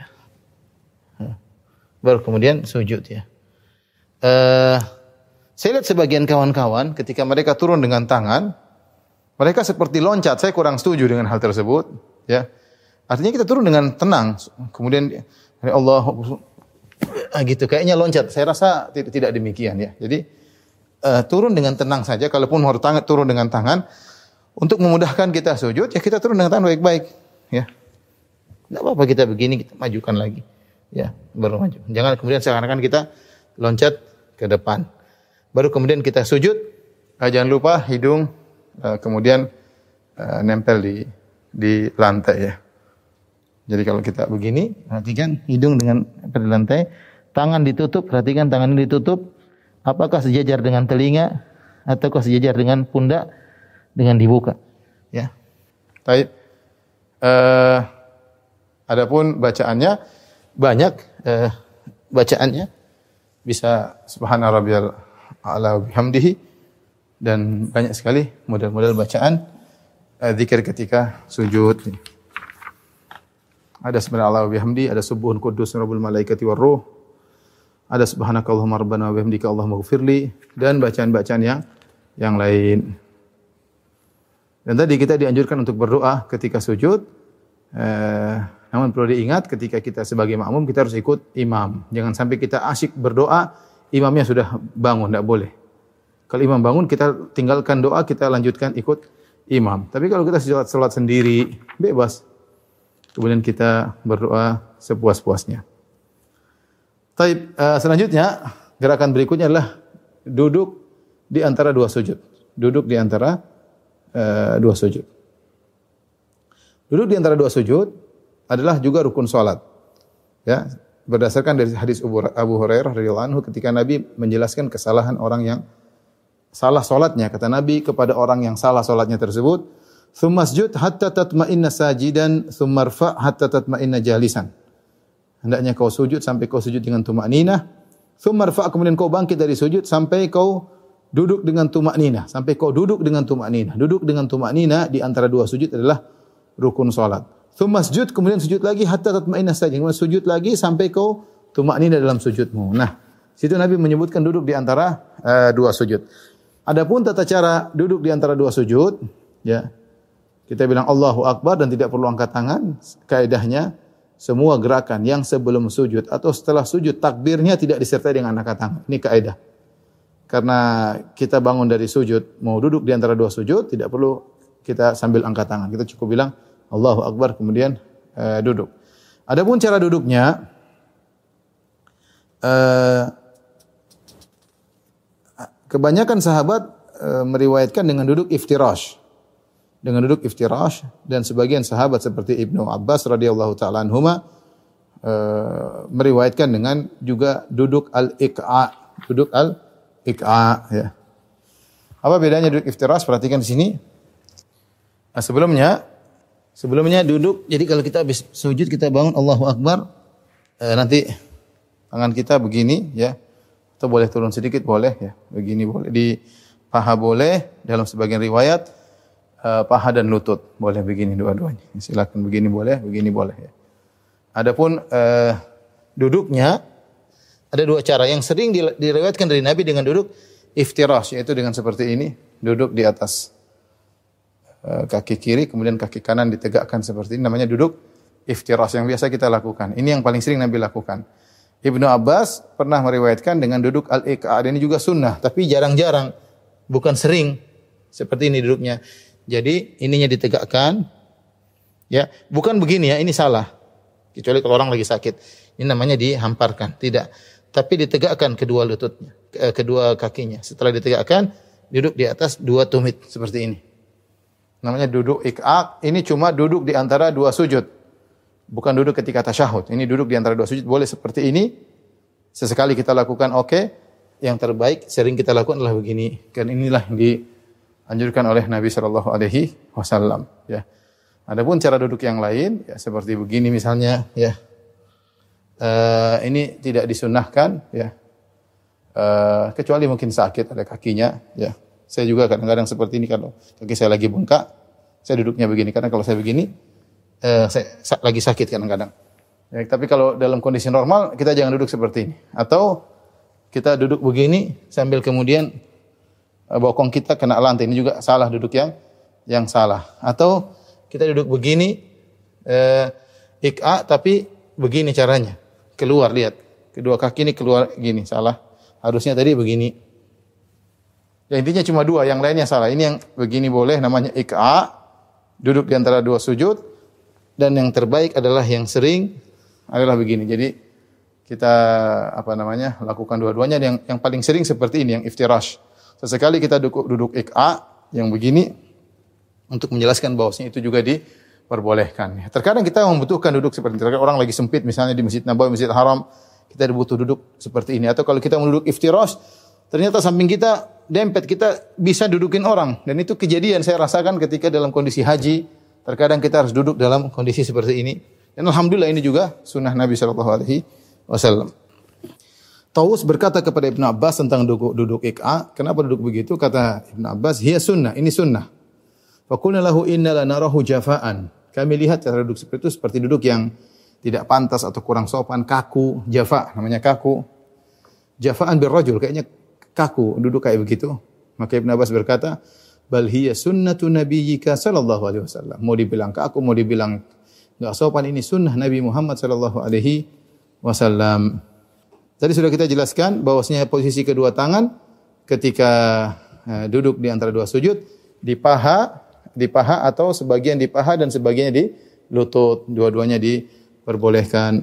Speaker 1: baru kemudian sujud ya. Uh, saya lihat sebagian kawan-kawan ketika mereka turun dengan tangan, mereka seperti loncat. Saya kurang setuju dengan hal tersebut. Ya, artinya kita turun dengan tenang. Kemudian Allah, gitu kayaknya loncat. Saya rasa tidak, tidak demikian ya. Jadi uh, turun dengan tenang saja. Kalaupun harus tangan turun dengan tangan untuk memudahkan kita sujud, ya kita turun dengan tangan baik-baik. Ya, tidak apa-apa kita begini, kita majukan lagi. Ya, baru maju. Jangan kemudian seakan-akan kita loncat ke depan. Baru kemudian kita sujud, uh, jangan lupa hidung uh, kemudian uh, nempel di di lantai ya. Jadi kalau kita begini, perhatikan hidung dengan nempel di lantai, tangan ditutup, perhatikan tangan ini ditutup, apakah sejajar dengan telinga ataukah sejajar dengan pundak dengan dibuka. Ya. Baik. Uh, adapun bacaannya banyak uh, bacaannya bisa subhana rabbiyal a'la wa bihamdihi, dan banyak sekali model-model bacaan uh, zikir ketika sujud. Ada subhanallah wa bihamdi, ada subuhun quddus rabbul malaikati war ruh, ada subhanakallahumma rabbana wa bihamdika allahumma ighfirli, dan bacaan-bacaan yang yang lain. Dan tadi kita dianjurkan untuk berdoa ketika sujud. Eh, namun perlu diingat ketika kita sebagai makmum kita harus ikut imam. Jangan sampai kita asyik berdoa, imamnya sudah bangun, tidak boleh. Kalau imam bangun kita tinggalkan doa, kita lanjutkan ikut imam. Tapi kalau kita salat salat sendiri, bebas. Kemudian kita berdoa sepuas-puasnya. Taib, uh, selanjutnya gerakan berikutnya adalah duduk di antara dua sujud. Duduk di antara uh, dua sujud. Duduk di antara dua sujud adalah juga rukun salat. Ya, berdasarkan dari hadis Abu Hurairah radhiyallahu anhu ketika Nabi menjelaskan kesalahan orang yang salah salatnya, kata Nabi kepada orang yang salah salatnya tersebut, "Tsummasjud hatta tatma'inna sajidan, tsummarfa' hatta tatma'inna jalisan." Hendaknya kau sujud sampai kau sujud dengan tumakninah, tsummarfa' kemudian kau bangkit dari sujud sampai kau duduk dengan tumakninah, sampai kau duduk dengan tumakninah. Duduk dengan tumakninah di antara dua sujud adalah rukun salat. Tsummasjud kemudian sujud lagi hatta tatma'inna sajidan, kemudian sujud lagi sampai kau tumakninah dalam sujudmu. Nah, situ Nabi menyebutkan duduk di antara uh, dua sujud. Adapun tata cara duduk di antara dua sujud, ya, kita bilang Allahu Akbar dan tidak perlu angkat tangan. Kaedahnya semua gerakan yang sebelum sujud atau setelah sujud takbirnya tidak disertai dengan angkat tangan. Ini kaedah. Karena kita bangun dari sujud, mau duduk di antara dua sujud, tidak perlu kita sambil angkat tangan. Kita cukup bilang Allahu Akbar kemudian uh, duduk. Adapun cara duduknya, uh, kebanyakan sahabat e, meriwayatkan dengan duduk iftirash. Dengan duduk iftirash dan sebagian sahabat seperti Ibnu Abbas radhiyallahu taala anhuma e, meriwayatkan dengan juga duduk al-iqa, duduk al-iqa ya. Apa bedanya duduk iftirash? Perhatikan di sini. Nah, sebelumnya sebelumnya duduk, jadi kalau kita habis sujud kita bangun Allahu Akbar, e, nanti tangan kita begini ya. Atau boleh turun sedikit boleh ya. Begini boleh, di paha boleh, dalam sebagian riwayat uh, paha dan lutut boleh begini dua-duanya. Silakan begini boleh, begini boleh ya. Adapun uh, duduknya ada dua cara. Yang sering diriwayatkan dari Nabi dengan duduk iftirash, yaitu dengan seperti ini, duduk di atas uh, kaki kiri kemudian kaki kanan ditegakkan seperti ini, namanya duduk iftirash yang biasa kita lakukan. Ini yang paling sering Nabi lakukan. Ibnu Abbas pernah meriwayatkan dengan duduk al-iqa, dan ini juga sunnah, tapi jarang-jarang, bukan sering seperti ini duduknya. Jadi ininya ditegakkan, ya, bukan begini ya, ini salah. Kecuali kalau orang lagi sakit, ini namanya dihamparkan, tidak. Tapi ditegakkan kedua lututnya, kedua kakinya. Setelah ditegakkan, duduk di atas dua tumit seperti ini. Namanya duduk iqa. Ini cuma duduk di antara dua sujud. Bukan duduk ketika tasyahud. Ini duduk di antara dua sujud, boleh seperti ini. Sesekali kita lakukan oke. Okay. Yang terbaik sering kita lakukan adalah begini. Dan inilah yang dianjurkan oleh Nabi sallallahu alaihi wasallam, ya. Adapun cara duduk yang lain ya seperti begini misalnya, ya. Uh, ini tidak disunnahkan, ya. Uh, kecuali mungkin sakit ada kakinya, ya. Saya juga kadang-kadang seperti ini kalau kaki saya lagi bengkak, saya duduknya begini. Karena kalau saya begini Uh, saya lagi sakit kadang-kadang. Ya, tapi kalau dalam kondisi normal kita jangan duduk seperti ini. Atau kita duduk begini sambil kemudian uh, bokong kita kena lantai. Ini juga salah, duduk yang yang salah. Atau kita duduk begini uh, iqa tapi begini caranya. Keluar, lihat. Kedua kaki ini keluar gini, salah. Harusnya tadi begini. Ya, intinya cuma dua, yang lainnya salah. Ini yang begini boleh, namanya iqa. Duduk di antara dua sujud. Dan yang terbaik adalah yang sering adalah begini. Jadi kita apa namanya lakukan dua-duanya. Yang yang paling sering seperti ini, yang iftirash. Sesekali kita duduk duduk iqa yang begini untuk menjelaskan bahwasanya itu juga diperbolehkan. Terkadang kita membutuhkan duduk seperti ini. Orang lagi sempit misalnya di Masjid Nabawi, Masjid Haram, kita butuh duduk seperti ini. Atau kalau kita mau duduk iftirash, ternyata samping kita dempet, kita bisa dudukin orang. Dan itu kejadian saya rasakan ketika dalam kondisi haji. Terkadang kita harus duduk dalam kondisi seperti ini. Dan alhamdulillah ini juga sunnah Nabi sallallahu alaihi wasallam. Taus berkata kepada Ibnu Abbas tentang duduk, duduk iqa, kenapa duduk begitu? Kata Ibnu Abbas, "Hiya sunnah, ini sunnah." Fa qulna lahu inna lanarahu jafaan. Kami lihat cara duduk seperti itu seperti duduk yang tidak pantas atau kurang sopan, kaku, jafa, namanya kaku. Jafaan birrajul, kayaknya kaku, duduk kayak begitu. Maka Ibnu Abbas berkata, bal hiya sunnatu nabiyyika sallallahu alaihi wasallam. Mau dibilang kaku, mau dibilang enggak sopan, ini sunnah Nabi Muhammad sallallahu alaihi wasallam. Tadi sudah kita jelaskan bahwasanya posisi kedua tangan ketika uh, duduk di antara dua sujud di paha, di paha atau sebagian di paha dan sebagiannya di lutut, dua-duanya diperbolehkan.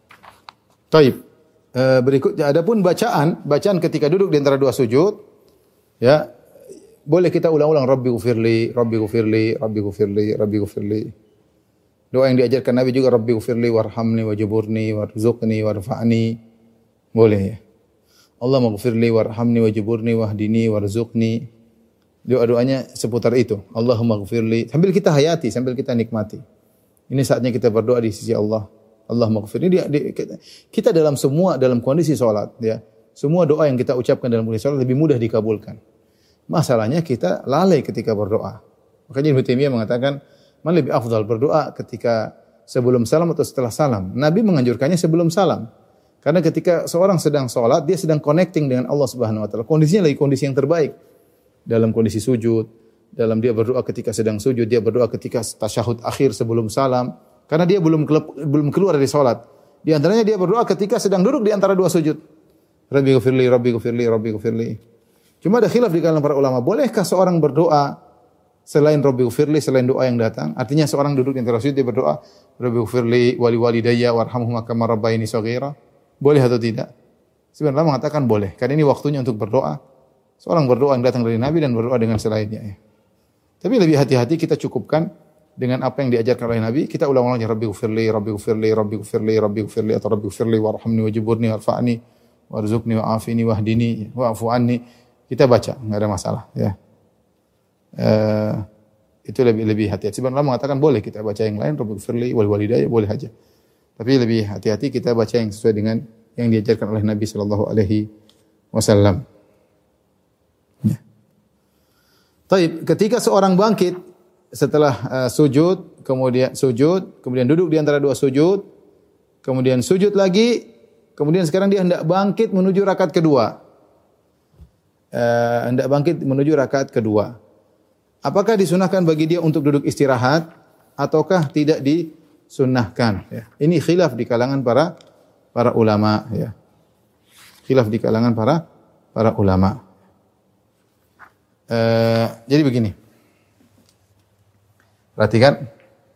Speaker 1: Taib. Uh, berikutnya adapun bacaan, bacaan ketika duduk di antara dua sujud, ya. Boleh kita ulang-ulang Rabbi ghufirli, Rabbi ghufirli, Rabbi ghufirli, Rabbi ghufirli. Doa yang diajarkan Nabi juga Rabbi ghufirli warhamni wajburni warzuqni warfa'ni. Boleh ya. Allahumma ghufirli warhamni wajburni wahdini warzuqni. Doa-doanya seputar itu. Allahumma ghufirli. Sambil kita hayati, sambil kita nikmati. Ini saatnya kita berdoa di sisi Allah. Allahumma ghufirli. Kita dalam semua dalam kondisi salat ya. Semua doa yang kita ucapkan dalam kondisi salat lebih mudah dikabulkan. Masalahnya kita lalai ketika berdoa. Makanya Ibnu Taimiyah mengatakan, mana lebih afdal berdoa ketika sebelum salam atau setelah salam? Nabi menganjurkannya sebelum salam. Karena ketika seorang sedang sholat, dia sedang connecting dengan Allah Subhanahu wa taala. Kondisinya lagi kondisi yang terbaik. Dalam kondisi sujud, dalam dia berdoa ketika sedang sujud, dia berdoa ketika tasyahud akhir sebelum salam. Karena dia belum belum keluar dari sholat. Di antaranya dia berdoa ketika sedang duduk di antara dua sujud. Rabbi ghufirli, Rabbi ghufirli, Rabbi ghufirli. Cuma ada khilaf di kalangan para ulama, bolehkah seorang berdoa selain Rabbi ghufirli, selain doa yang datang? Artinya seorang duduk di antara sujud dia berdoa Rabbi ghufirli wali walidayya warhamhuma kama rabbayani shaghira. Boleh atau tidak? Sebenarnya mengatakan boleh, karena ini waktunya untuk berdoa. Seorang berdoa yang datang dari Nabi dan berdoa dengan selainnya. Ya. Tapi lebih hati-hati kita cukupkan dengan apa yang diajarkan oleh Nabi. Kita ulang-ulang aja Rabbi ghfirli, Rabbi ghfirli, Rabbi ghfirli, Rabbi ghfirli atau Rabbi ghfirli warhamni wajburni warfa'ni warzuqni wa'afini wahdini wa'fu anni. Kita baca, enggak ada masalah ya. Uh, itu lebih lebih hati-hati. Sebenarnya Allah mengatakan boleh kita baca yang lain Rabbi ghfirli wal walidayya boleh aja. Tapi lebih hati-hati kita baca yang sesuai dengan yang diajarkan oleh Nabi sallallahu alaihi wasallam. Ya. Taib, ketika seorang bangkit setelah uh, sujud, kemudian sujud, kemudian duduk di antara dua sujud, kemudian sujud lagi, kemudian sekarang dia hendak bangkit menuju rakaat kedua. Uh, hendak bangkit menuju rakaat kedua. Apakah disunahkan bagi dia untuk duduk istirahat ataukah tidak disunnahkan? Ya. Ini khilaf di kalangan para para ulama. Ya. Khilaf di kalangan para para ulama. Uh, jadi begini. Perhatikan.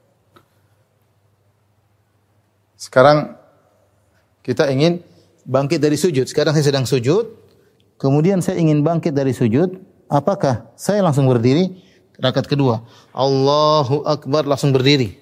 Speaker 1: Sekarang kita ingin bangkit dari sujud. Sekarang saya sedang sujud. Kemudian saya ingin bangkit dari sujud. Apakah saya langsung berdiri? Rakaat kedua. Allahu Akbar langsung berdiri.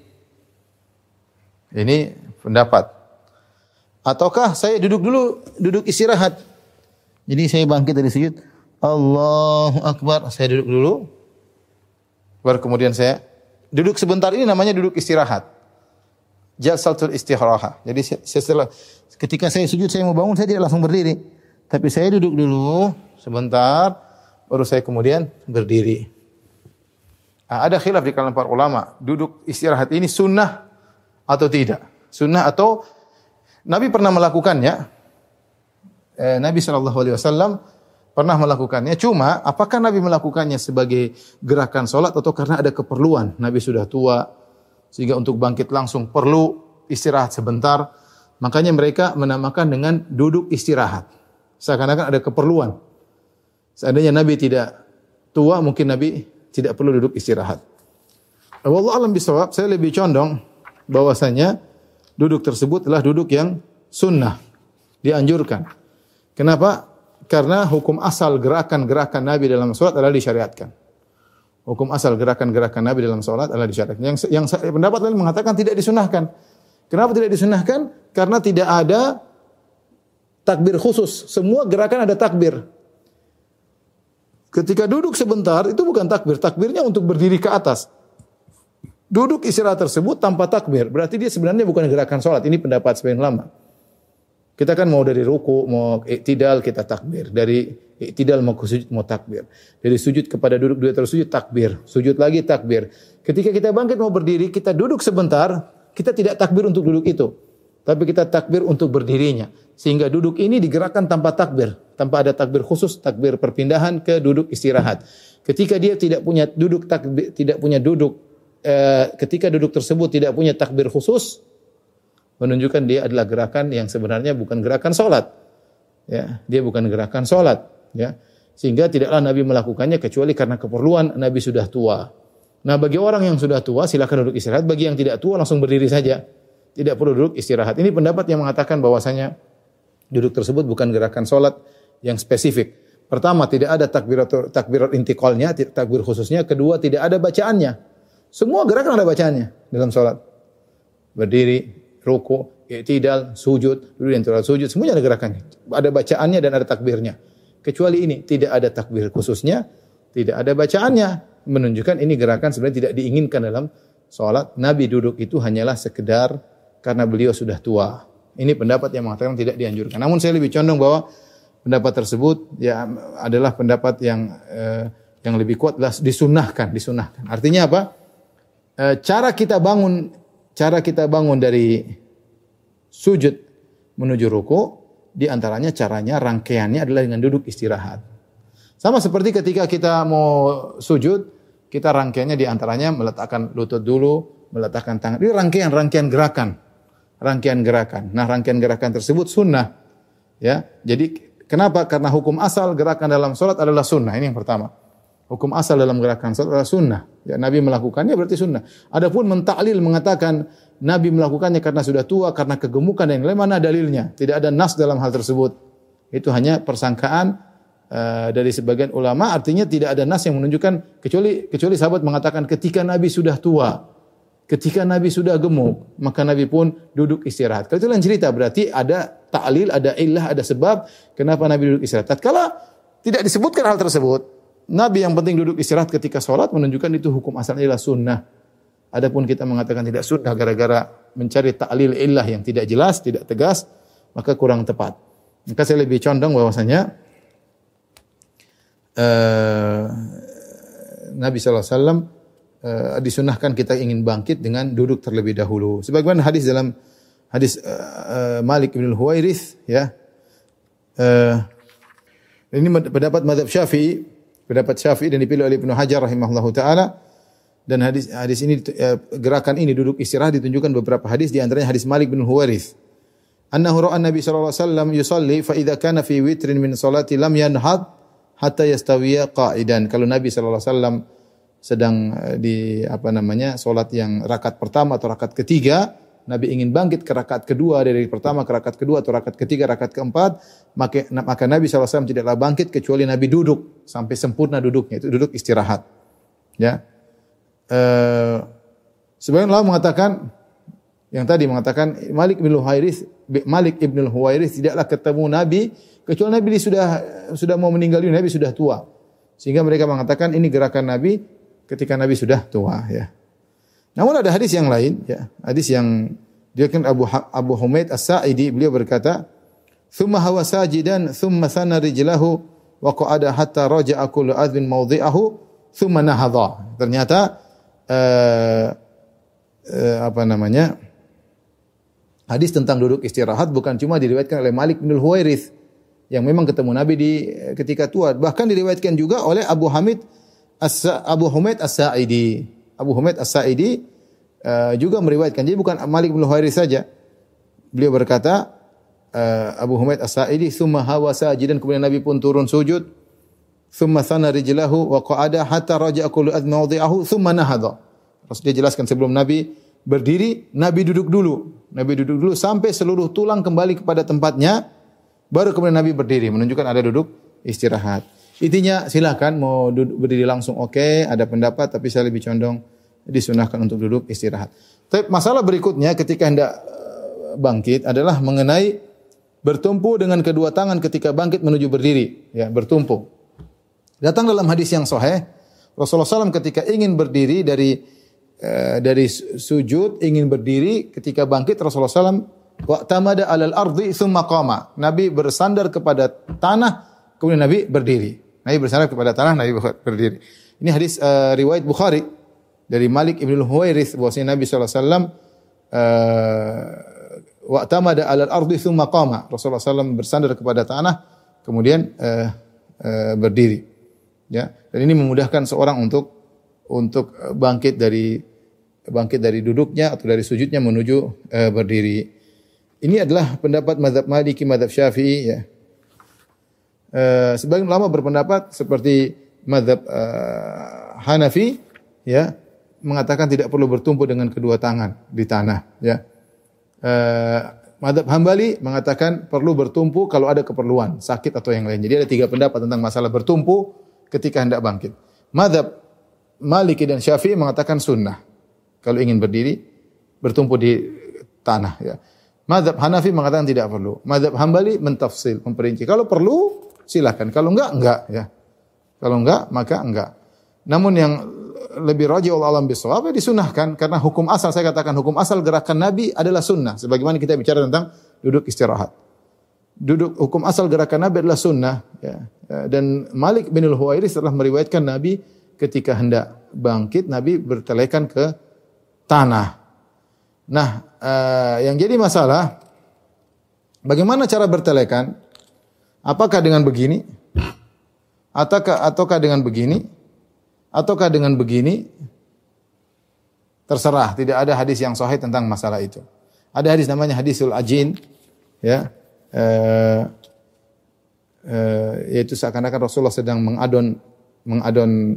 Speaker 1: Ini pendapat. Ataukah saya duduk dulu, duduk istirahat. Jadi saya bangkit dari sujud. Allahu Akbar. Saya duduk dulu. Baru kemudian saya duduk sebentar, ini namanya duduk istirahat. Jalsatul istiraha. Jadi setelah ketika saya sujud saya mau bangun saya tidak langsung berdiri. Tapi saya duduk dulu sebentar baru saya kemudian berdiri. Nah, ada khilaf di kalangan para ulama, duduk istirahat ini sunnah atau tidak? Sunnah atau Nabi pernah melakukannya. Eh, Nabi sallallahu alaihi wasallam pernah melakukannya, cuma apakah Nabi melakukannya sebagai gerakan salat atau karena ada keperluan? Nabi sudah tua sehingga untuk bangkit langsung perlu istirahat sebentar. Makanya mereka menamakan dengan duduk istirahat. Seakan-akan ada keperluan. Seandainya Nabi tidak tua, mungkin Nabi tidak perlu duduk istirahat. Wallahu a'lam bishawab, saya lebih condong bahwasanya duduk tersebut adalah duduk yang sunnah, dianjurkan. Kenapa? Karena hukum asal gerakan-gerakan Nabi dalam salat adalah disyariatkan. Hukum asal gerakan-gerakan Nabi dalam salat adalah disyariatkan. Yang yang pendapat lain mengatakan tidak disunahkan. Kenapa tidak disunahkan? Karena tidak ada takbir khusus. Semua gerakan ada takbir. Ketika duduk sebentar itu bukan takbir, takbirnya untuk berdiri ke atas. Duduk istirahat tersebut tanpa takbir, berarti dia sebenarnya bukan gerakan salat. Ini pendapat sebagian ulama. Kita kan mau dari ruku, mau iktidal kita takbir. Dari iktidal mau ke sujud mau takbir. Dari sujud kepada duduk dua terus sujud takbir. Sujud lagi takbir. Ketika kita bangkit mau berdiri, kita duduk sebentar, kita tidak takbir untuk duduk itu. Tapi kita takbir untuk berdirinya. Sehingga duduk ini digerakkan tanpa takbir. Tanpa ada takbir khusus, takbir perpindahan ke duduk istirahat. Ketika dia tidak punya duduk takbir, tidak punya duduk, eh, ketika duduk tersebut tidak punya takbir khusus, menunjukkan dia adalah gerakan yang sebenarnya bukan gerakan salat. Ya, dia bukan gerakan salat, ya. Sehingga tidaklah Nabi melakukannya kecuali karena keperluan, Nabi sudah tua. Nah, bagi orang yang sudah tua silakan duduk istirahat, bagi yang tidak tua langsung berdiri saja. Tidak perlu duduk istirahat. Ini pendapat yang mengatakan bahwasanya duduk tersebut bukan gerakan salat yang spesifik. Pertama, tidak ada takbiratul takbirat intiqalnya, takbir khususnya. Kedua, tidak ada bacaannya. Semua gerakan ada bacaannya dalam salat. Berdiri, ruku, i'tidal, sujud, duduk di antara sujud, semuanya ada gerakannya. Ada bacaannya dan ada takbirnya. Kecuali ini tidak ada takbir khususnya, tidak ada bacaannya, menunjukkan ini gerakan sebenarnya tidak diinginkan dalam salat. Nabi duduk itu hanyalah sekedar karena beliau sudah tua. Ini pendapat yang mengatakan tidak dianjurkan. Namun saya lebih condong bahwa pendapat tersebut ya adalah pendapat yang eh, yang lebih kuat adalah disunnahkan, disunnahkan. Artinya apa? E, cara kita bangun Cara kita bangun dari sujud menuju ruku, di antaranya caranya, rangkaiannya adalah dengan duduk istirahat. Sama seperti ketika kita mau sujud, kita rangkaiannya di antaranya meletakkan lutut dulu, meletakkan tangan. Ini rangkaian-rangkaian gerakan. Rangkaian gerakan. Nah, rangkaian gerakan tersebut sunnah. Ya, jadi kenapa? Karena hukum asal gerakan dalam salat adalah sunnah. Ini yang pertama. Hukum asal dalam gerakan salat adalah sunnah. Ya, Nabi melakukannya berarti sunnah. Adapun mentaklil mengatakan Nabi melakukannya karena sudah tua, karena kegemukan dan lain, mana dalilnya? Tidak ada nas dalam hal tersebut. Itu hanya persangkaan uh, dari sebagian ulama artinya tidak ada nas yang menunjukkan kecuali kecuali sahabat mengatakan ketika Nabi sudah tua, ketika Nabi sudah gemuk, maka Nabi pun duduk istirahat. Kalau itu lain cerita, berarti ada ta'lil, ada illah, ada sebab kenapa Nabi duduk istirahat. Tatkala tidak disebutkan hal tersebut, Nabi yang penting duduk istirahat ketika sholat menunjukkan itu hukum asalnya adalah sunnah. Adapun kita mengatakan tidak sunnah gara-gara mencari ta'lil illah yang tidak jelas, tidak tegas, maka kurang tepat. Maka saya lebih condong bahwasanya uh, Nabi sallallahu alaihi wasallam uh, disunahkan kita ingin bangkit dengan duduk terlebih dahulu. Sebagaimana hadis dalam hadis uh, uh, Malik bin Huwairits, ya. Uh, ini pendapat mazhab Syafi'i, pendapat Syafi'i dan dipilih oleh Ibnu Hajar rahimahullahu taala. Dan hadis hadis ini uh, gerakan ini duduk istirahat ditunjukkan beberapa hadis, di antaranya hadis Malik bin Huwairits. Annahu ra'a Nabi sallallahu alaihi wasallam yusalli fa idza kana fi witrin min salati lam yanhad hatta yastawiya qa'idan. Kalau Nabi sallallahu alaihi wasallam sedang di apa namanya salat yang rakaat pertama atau rakaat ketiga, Nabi ingin bangkit ke rakaat kedua, dari pertama ke rakaat kedua atau rakaat ketiga, rakaat keempat, maka, maka Nabi sallallahu alaihi wasallam tidaklah bangkit kecuali Nabi duduk sampai sempurna duduknya, itu duduk istirahat. Ya. Eh, sebagian ulama mengatakan yang tadi mengatakan Malik bin Huwairits, Malik ibn Huwairits tidaklah ketemu Nabi kecuali Nabi sudah sudah mau meninggal dunia, Nabi sudah tua. Sehingga mereka mengatakan ini gerakan Nabi ketika Nabi sudah tua, ya. Namun ada hadis yang lain, ya. Hadis yang dia kan Abu Abu Humaid As-Sa'idi, beliau berkata, "Tsumma hawa sajidan, tsumma sana rijlahu wa qa'ada hatta raja'a kullu adhin mawdi'ahu, tsumma nahadha." Ternyata uh, uh, apa namanya? Hadis tentang duduk istirahat bukan cuma diriwayatkan oleh Malik bin Huwairits yang memang ketemu Nabi di ketika tua, bahkan diriwayatkan juga oleh Abu Hamid As Abu Humaid As-Sa'idi. Abu Humaid As-Sa'idi uh, juga meriwayatkan. Jadi bukan Malik bin Huwairits saja. Beliau berkata, uh, Abu Humaid As-Sa'idi, "Tsumma hawa sajidan," kemudian Nabi pun turun sujud. "Tsumma sana rijlahu wa qa'ada hatta raja'a kullu adh mawdi'ahu, tsumma nahadha." Terus dia jelaskan sebelum Nabi berdiri, Nabi duduk dulu. Nabi duduk dulu sampai seluruh tulang kembali kepada tempatnya, baru kemudian Nabi berdiri, menunjukkan ada duduk istirahat. Intinya silakan mau duduk berdiri langsung oke, okay, ada pendapat, tapi saya lebih condong disunahkan untuk duduk istirahat. Tapi masalah berikutnya ketika hendak bangkit adalah mengenai bertumpu dengan kedua tangan ketika bangkit menuju berdiri, ya, bertumpu. Datang dalam hadis yang sahih, Rasulullah shallallahu alaihi wasallam ketika ingin berdiri dari Uh, dari sujud ingin berdiri, ketika bangkit Rasulullah shallallahu alaihi wasallam wa'tamada 'alal ardi tsumma qama. Nabi bersandar kepada tanah, kemudian Nabi berdiri. Nabi bersandar kepada tanah, Nabi berdiri. Ini hadis uh, riwayat Bukhari dari Malik ibn Huwairits bahwasanya Nabi sallallahu alaihi wasallam uh, wa'tamada 'alal ardi tsumma qama. Rasulullah sallallahu alaihi wasallam bersandar kepada tanah, kemudian uh, uh, berdiri. Ya, dan ini memudahkan seorang untuk untuk bangkit dari bangkit dari duduknya atau dari sujudnya menuju uh, berdiri. Ini adalah pendapat mazhab Maliki, mazhab Syafi'i, ya. Uh, sebagian ulama berpendapat seperti mazhab uh, Hanafi, ya, mengatakan tidak perlu bertumpu dengan kedua tangan di tanah, ya. Uh, mazhab Hambali mengatakan perlu bertumpu kalau ada keperluan, sakit atau yang lain. Jadi ada tiga pendapat tentang masalah bertumpu ketika hendak bangkit. Mazhab Maliki dan Syafi'i mengatakan sunnah. Kalau ingin berdiri, bertumpu di tanah, ya. Mazhab Hanafi mengatakan tidak perlu. Mazhab Hambali mentafsil, memperinci. Kalau perlu, silakan. Kalau enggak, enggak, ya. Kalau enggak, maka enggak. Namun yang lebih rajih wallahu a'lam bishawab, disunahkan karena hukum asal, saya katakan hukum asal gerakan Nabi adalah sunnah. Sebagaimana kita bicara tentang duduk istirahat. Duduk hukum asal gerakan Nabi adalah sunnah, ya. Dan Malik bin Huwairits telah meriwayatkan Nabi ketika hendak bangkit, Nabi bertelekan ke tanah. Nah, uh, yang jadi masalah, bagaimana cara bertelekan? Apakah dengan begini? Ataukah, ataukah dengan begini? Ataukah dengan begini? Terserah, tidak ada hadis yang sahih tentang masalah itu. Ada hadis namanya hadisul ajin, ya, uh, uh, yaitu seakan-akan Rasulullah sedang mengadon, mengadon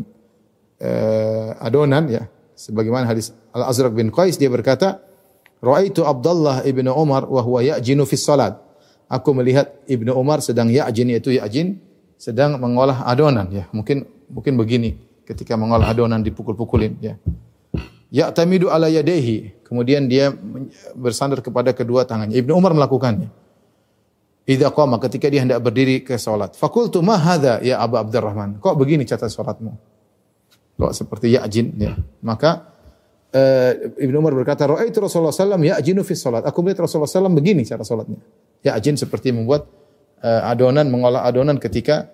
Speaker 1: uh, adonan, ya. Sebagaimana hadis Al-Azraq bin Qais, dia berkata, "Ra'aitu Abdullah ibn Umar wa huwa ya'jinu fi shalat." Aku melihat Ibnu Umar sedang ya'jin, yaitu ya'jin sedang mengolah adonan ya. Mungkin mungkin begini ketika mengolah adonan dipukul-pukulin ya. Ya'tamidu ala yadayhi, kemudian dia bersandar kepada kedua tangannya. Ibnu Umar melakukannya. Idza qama, ketika dia hendak berdiri ke salat. Faqultu ma hadza ya Abu Abdurrahman? Kok begini cara salatmu? Kok seperti ya'jin ya. Maka uh, Ibnu Umar berkata, "Ra'aitu Rasulullah sallallahu alaihi wasallam ya'jinu fi salat." Aku melihat Rasulullah sallallahu alaihi wasallam begini cara salatnya. Ya'jin seperti membuat uh, adonan, mengolah adonan ketika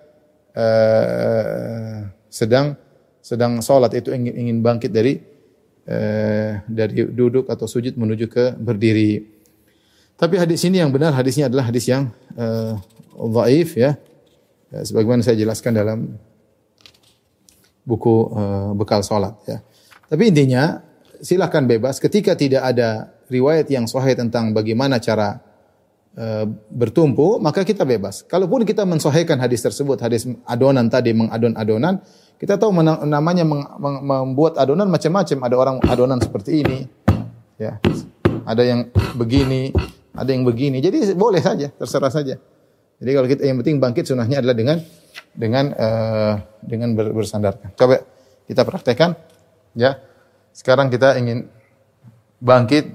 Speaker 1: uh, sedang sedang salat, itu ingin ingin bangkit dari uh, dari duduk atau sujud menuju ke berdiri. Tapi hadis ini yang benar, hadisnya adalah hadis yang uh, dhaif ya. Ya, sebagaimana saya jelaskan dalam buku uh, bekal salat ya. Tapi intinya silakan bebas ketika tidak ada riwayat yang sahih tentang bagaimana cara uh, bertumpu, maka kita bebas. Kalaupun kita mensahihkan hadis tersebut, hadis adonan tadi, mengadon adonan, kita tahu namanya membuat adonan macam-macam. Ada orang adonan seperti ini, ya. Ada yang begini, ada yang begini. Jadi boleh saja, terserah saja. Jadi kalau kita yang penting bangkit sunnahnya adalah dengan dengan uh, dengan bersandarkan. Coba kita praktekkan, ya. Sekarang kita ingin bangkit,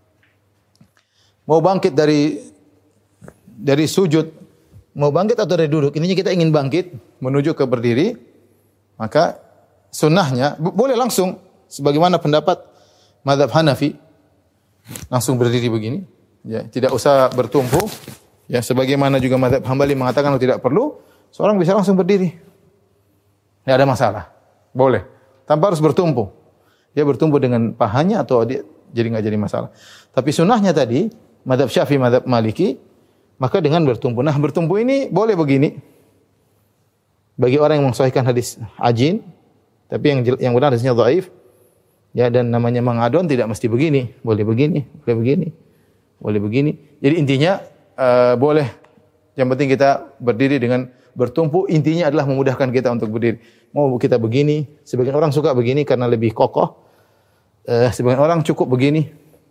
Speaker 1: mau bangkit dari dari sujud, mau bangkit atau dari duduk. Intinya kita ingin bangkit menuju ke berdiri, maka sunnahnya boleh langsung, sebagaimana pendapat mazhab Hanafi, langsung berdiri begini, ya, tidak usah bertumpu, ya, sebagaimana juga mazhab Hambali mengatakan tidak perlu, seorang bisa langsung berdiri, tidak ada masalah, boleh, tanpa harus bertumpu. Dia bertumpu dengan pahanya atau dia jadi enggak jadi masalah. Tapi sunnahnya tadi, mazhab Syafi'i, mazhab Maliki, maka dengan bertumpu. Nah, bertumpu ini boleh begini. Bagi orang yang mensahihkan hadis ajin, tapi yang yang benar hadisnya dhaif, ya, dan namanya mengadon tidak mesti begini, boleh begini, boleh begini, boleh begini. Jadi intinya uh, boleh. Yang penting kita berdiri dengan bertumpu, intinya adalah memudahkan kita untuk berdiri. Mau kita begini, sebagian orang suka begini karena lebih kokoh. Uh, sebagian orang cukup begini.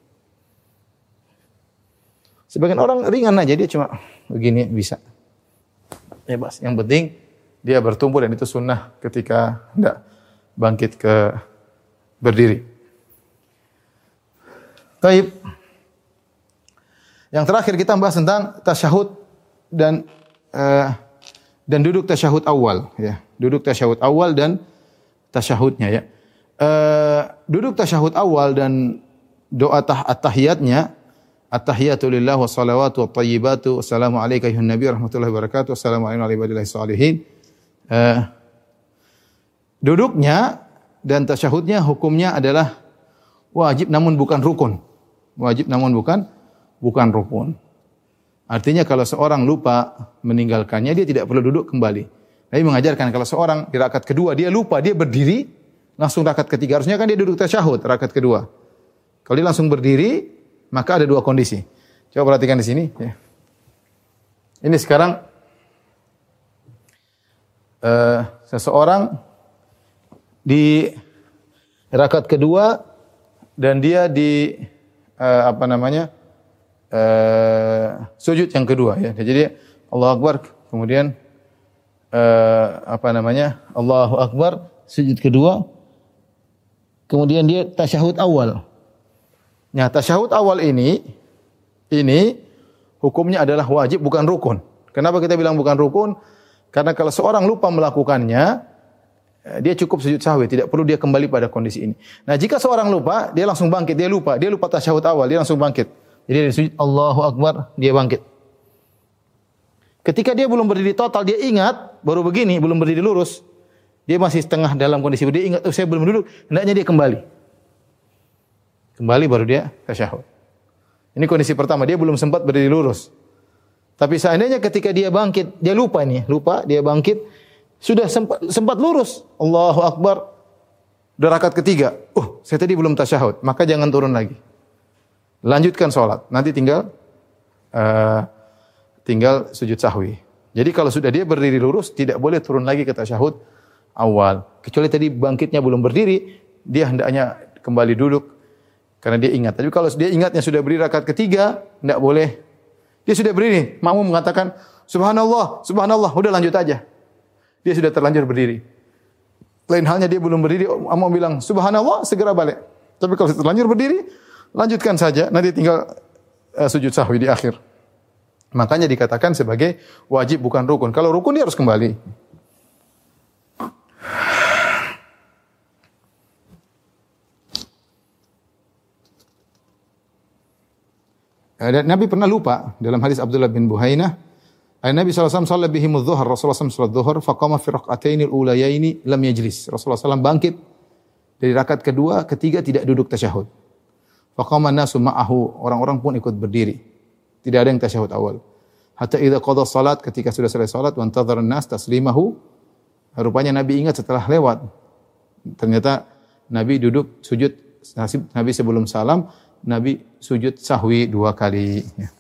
Speaker 1: Sebagian orang ringan aja, dia cuma begini bisa. Bebas. Yang penting dia bertumpu, dan itu sunnah ketika hendak bangkit ke berdiri. Baik. Yang terakhir kita bahas tentang tasyahud dan uh, dan duduk tasyahud awal, ya. Duduk tasyahud awal dan tasyahudnya, ya. Uh, duduk tasyahud awal dan doa at-tahiyatnya, at-tahiyatu lillah wa salawatu wa tayyibatu wassalamu alayka ayyuhan nabiy rahmatullahi wabarakatuh wassalamu alayna wa ibadillahi salihin. Uh, duduknya dan tasyahudnya hukumnya adalah wajib namun bukan rukun. Wajib namun bukan bukan rukun. Artinya kalau seorang lupa meninggalkannya, dia tidak perlu duduk kembali. Nabi mengajarkan kalau seorang di rakaat kedua dia lupa, dia berdiri, langsung rakaat ketiga. Harusnya kan dia duduk tasyahud rakaat kedua. Kalau dia langsung berdiri, maka ada dua kondisi. Coba perhatikan di sini. Ya. Ini sekarang uh, seseorang di rakaat kedua dan dia di uh, apa namanya uh, sujud yang kedua, ya. Jadi Allahu Akbar, kemudian uh, apa namanya Allahu Akbar, sujud kedua, kemudian dia tasyahud awal. Nah, tasyahud awal ini ini hukumnya adalah wajib, bukan rukun. Kenapa kita bilang bukan rukun? Karena kalau seorang lupa melakukannya, dia cukup sujud sahwi, tidak perlu dia kembali pada kondisi ini. Nah, jika seorang lupa, dia langsung bangkit, dia lupa, dia lupa tasyahud awal, dia langsung bangkit. Jadi dia sujud Allahu Akbar, dia bangkit. Ketika dia belum berdiri total, dia ingat baru begini, belum berdiri lurus. Dia masih setengah dalam kondisi, dia ingat, oh, saya belum duduk, hendaknya dia kembali. Kembali baru dia tasyahud. Ini kondisi pertama, dia belum sempat berdiri lurus. Tapi seandainya ketika dia bangkit, dia lupa nih, lupa, dia bangkit, sudah sempat, sempat lurus, Allahu Akbar, udah rakaat ketiga, oh, saya tadi belum tasyahud, maka jangan turun lagi. Lanjutkan sholat, nanti tinggal uh, tinggal sujud sahwi. Jadi kalau sudah dia berdiri lurus, tidak boleh turun lagi ke tasyahud awal. Kecuali tadi bangkitnya belum berdiri, dia hendaknya kembali duduk karena dia ingat. Tapi kalau dia ingatnya sudah berdiri rakaat ketiga, tidak boleh. Dia sudah berdiri, makmum mengatakan subhanallah, subhanallah, udah lanjut aja. dia sudah terlanjur berdiri. Lain halnya dia belum berdiri, mau bilang subhanallah, segera balik. Tapi kalau terlanjur berdiri, lanjutkan saja, nanti tinggal uh, sujud sahwi di akhir. Makanya dikatakan sebagai wajib bukan rukun. Kalau rukun dia harus kembali. Dan Nabi pernah lupa dalam hadis Abdullah bin Buhainah, Nabi sallallahu alaihi wasallam shalla bihim adh-dhuhr, Rasulullah sallallahu alaihi wasallam salat dhuhr, faqama fi rak'ataini al-ulayaini lam yajlis. Rasulullah sallallahu alaihi wasallam bangkit dari rakaat kedua, ketiga tidak duduk tasyahud. Faqama an-nasu ma'ahu, orang-orang pun ikut berdiri. Tidak ada yang tasyahud awal. Hatta idza qada salat, ketika sudah selesai salat, wa antadhara an-nas taslimahu. Rupanya Nabi ingat setelah lewat. Ternyata Nabi duduk sujud, Nabi sebelum salam, Nabi sujud sahwi dua kali. Ya.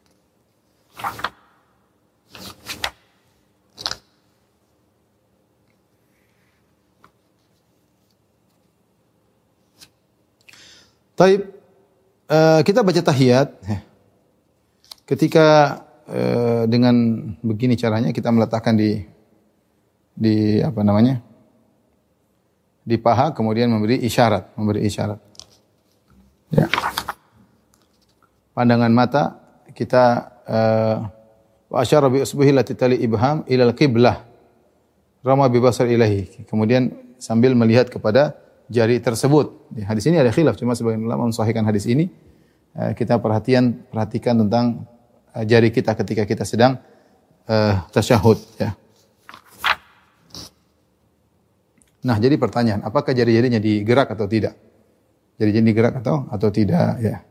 Speaker 1: Taib, uh, kita baca tahiyat. Ketika uh, dengan begini caranya kita meletakkan di di apa namanya? Di paha, kemudian memberi isyarat, memberi isyarat. Ya. Pandangan mata kita wa asyara bi usbuhi lati tali ibham ila al-qiblah. Rama bi basar ilahi. Kemudian sambil melihat kepada jari tersebut. Di hadis ini ada khilaf, cuma sebagian ulama mensahihkan hadis ini. Kita perhatian perhatikan tentang jari kita ketika kita sedang uh, tasyahud, ya. Nah, jadi pertanyaan, apakah jari-jarinya digerak atau tidak? Jari-jari digerak atau atau tidak, ya.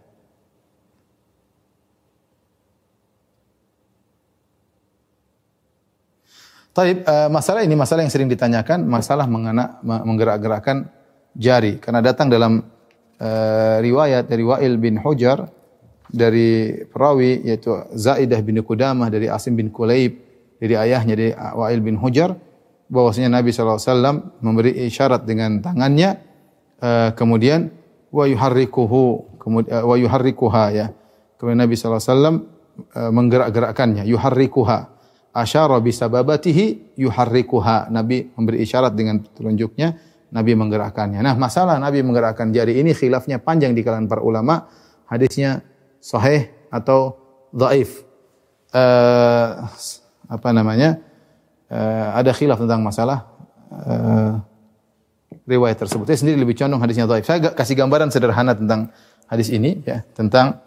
Speaker 1: Taib, uh, masalah ini masalah yang sering ditanyakan, masalah mengenai menggerak-gerakkan jari, karena datang dalam uh, riwayat dari Wa'il bin Hujar, dari perawi yaitu Zaidah bin Qudamah, dari Asim bin Kulaib, dari ayahnya dari Wa'il bin Hujar, bahwasanya Nabi sallallahu alaihi wasallam memberi isyarat dengan tangannya, uh, kemudian wa yuharrikuhu, kemudian uh, wa yuharrikuha, ya. Kemudian Nabi sallallahu alaihi wasallam uh, menggerak-gerakkannya, yuharrikuha. Asyara bi sababatihi yuharrikuha. Nabi memberi isyarat dengan telunjuknya, Nabi menggerakkannya. Nah, masalah Nabi menggerakkan jari ini khilafnya panjang di kalangan para ulama. Hadisnya sahih atau dhaif. Uh, apa namanya? Uh, ada khilaf tentang masalah uh, riwayat tersebut. Saya sendiri lebih condong hadisnya dhaif. Saya kasih gambaran sederhana tentang hadis ini, ya, tentang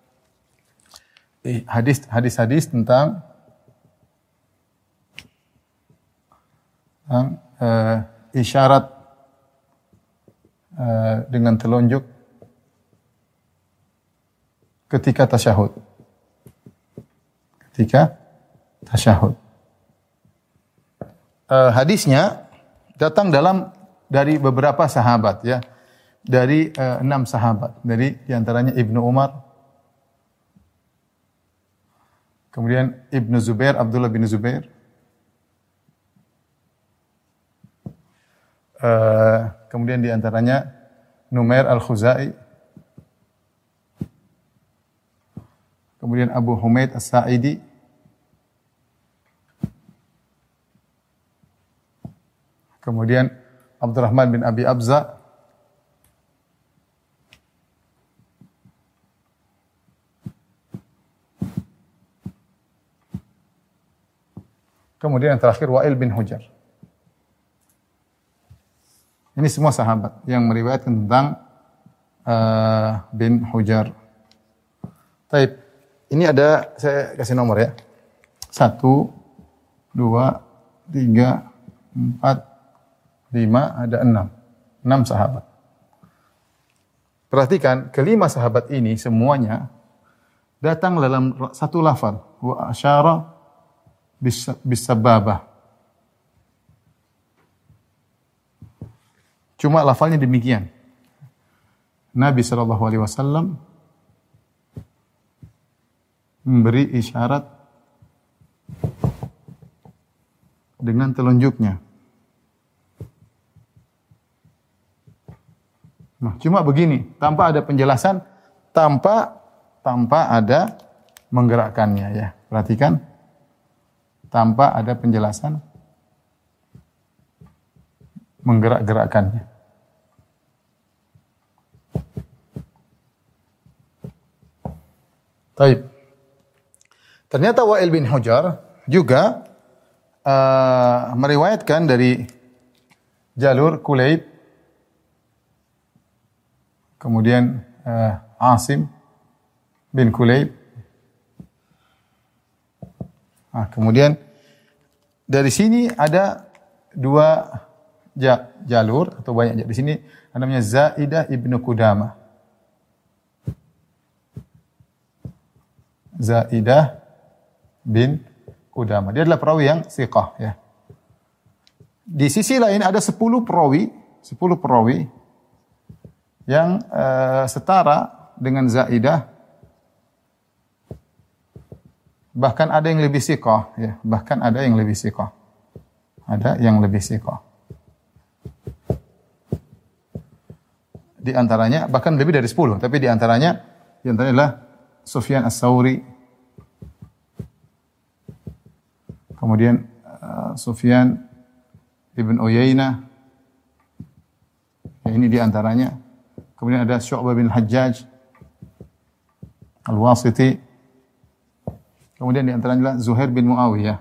Speaker 1: eh, hadis hadis-hadis tentang tentang uh, isyarat uh, dengan telunjuk ketika tasyahud. Ketika tasyahud. Uh, hadisnya datang dalam dari beberapa sahabat, ya. Dari uh, enam sahabat. Dari diantaranya Ibnu Umar, kemudian Ibnu Zubair, Abdullah bin Zubair, uh, kemudian diantaranya Numair al-Khuzai, kemudian Abu Humaid as-Sa'idi, kemudian Abdurrahman bin Abi Abza, kemudian yang terakhir Wa'il bin Hujar. Ini semua sahabat yang meriwayatkan tentang uh, bin Hujar. Taib. Ini ada, saya kasih nomor, ya. Satu, dua, tiga, empat, lima, ada enam. Enam sahabat. Perhatikan, kelima sahabat ini semuanya datang dalam satu lafal. Wa asyara bis-sababah. Cuma lafalnya demikian. Nabi sallallahu alaihi wasallam memberi isyarat dengan telunjuknya. Nah, cuma begini, tanpa ada penjelasan, tanpa tanpa ada menggerakkannya, ya. Perhatikan, tanpa ada penjelasan, menggerak-gerakkannya. Taib. Ternyata Wa'il bin Hujr juga uh, meriwayatkan dari jalur Kulayb, kemudian uh, Asim bin Kulayb. Nah, kemudian dari sini ada dua ja, jalur atau banyak di sini namanya Zaidah ibnu Qudamah. Zaidah bin Qudamah. Dia adalah perawi yang thiqah ya. Di sisi lain ada sepuluh perawi, sepuluh perawi yang uh, setara dengan Zaidah. Bahkan ada yang lebih thiqah ya, bahkan ada yang lebih thiqah. Ada yang lebih thiqah. Di antaranya bahkan lebih dari sepuluh, tapi di antaranya di antaranya adalah Sufyan Ats-Tsauri, kemudian uh, Sufyan Ibn Uyainah, ya, ini di antaranya. Kemudian ada Syu'bah bin Hajjaj Al-Wasiti, kemudian di antaranya adalah Zuhair bin Muawiyah.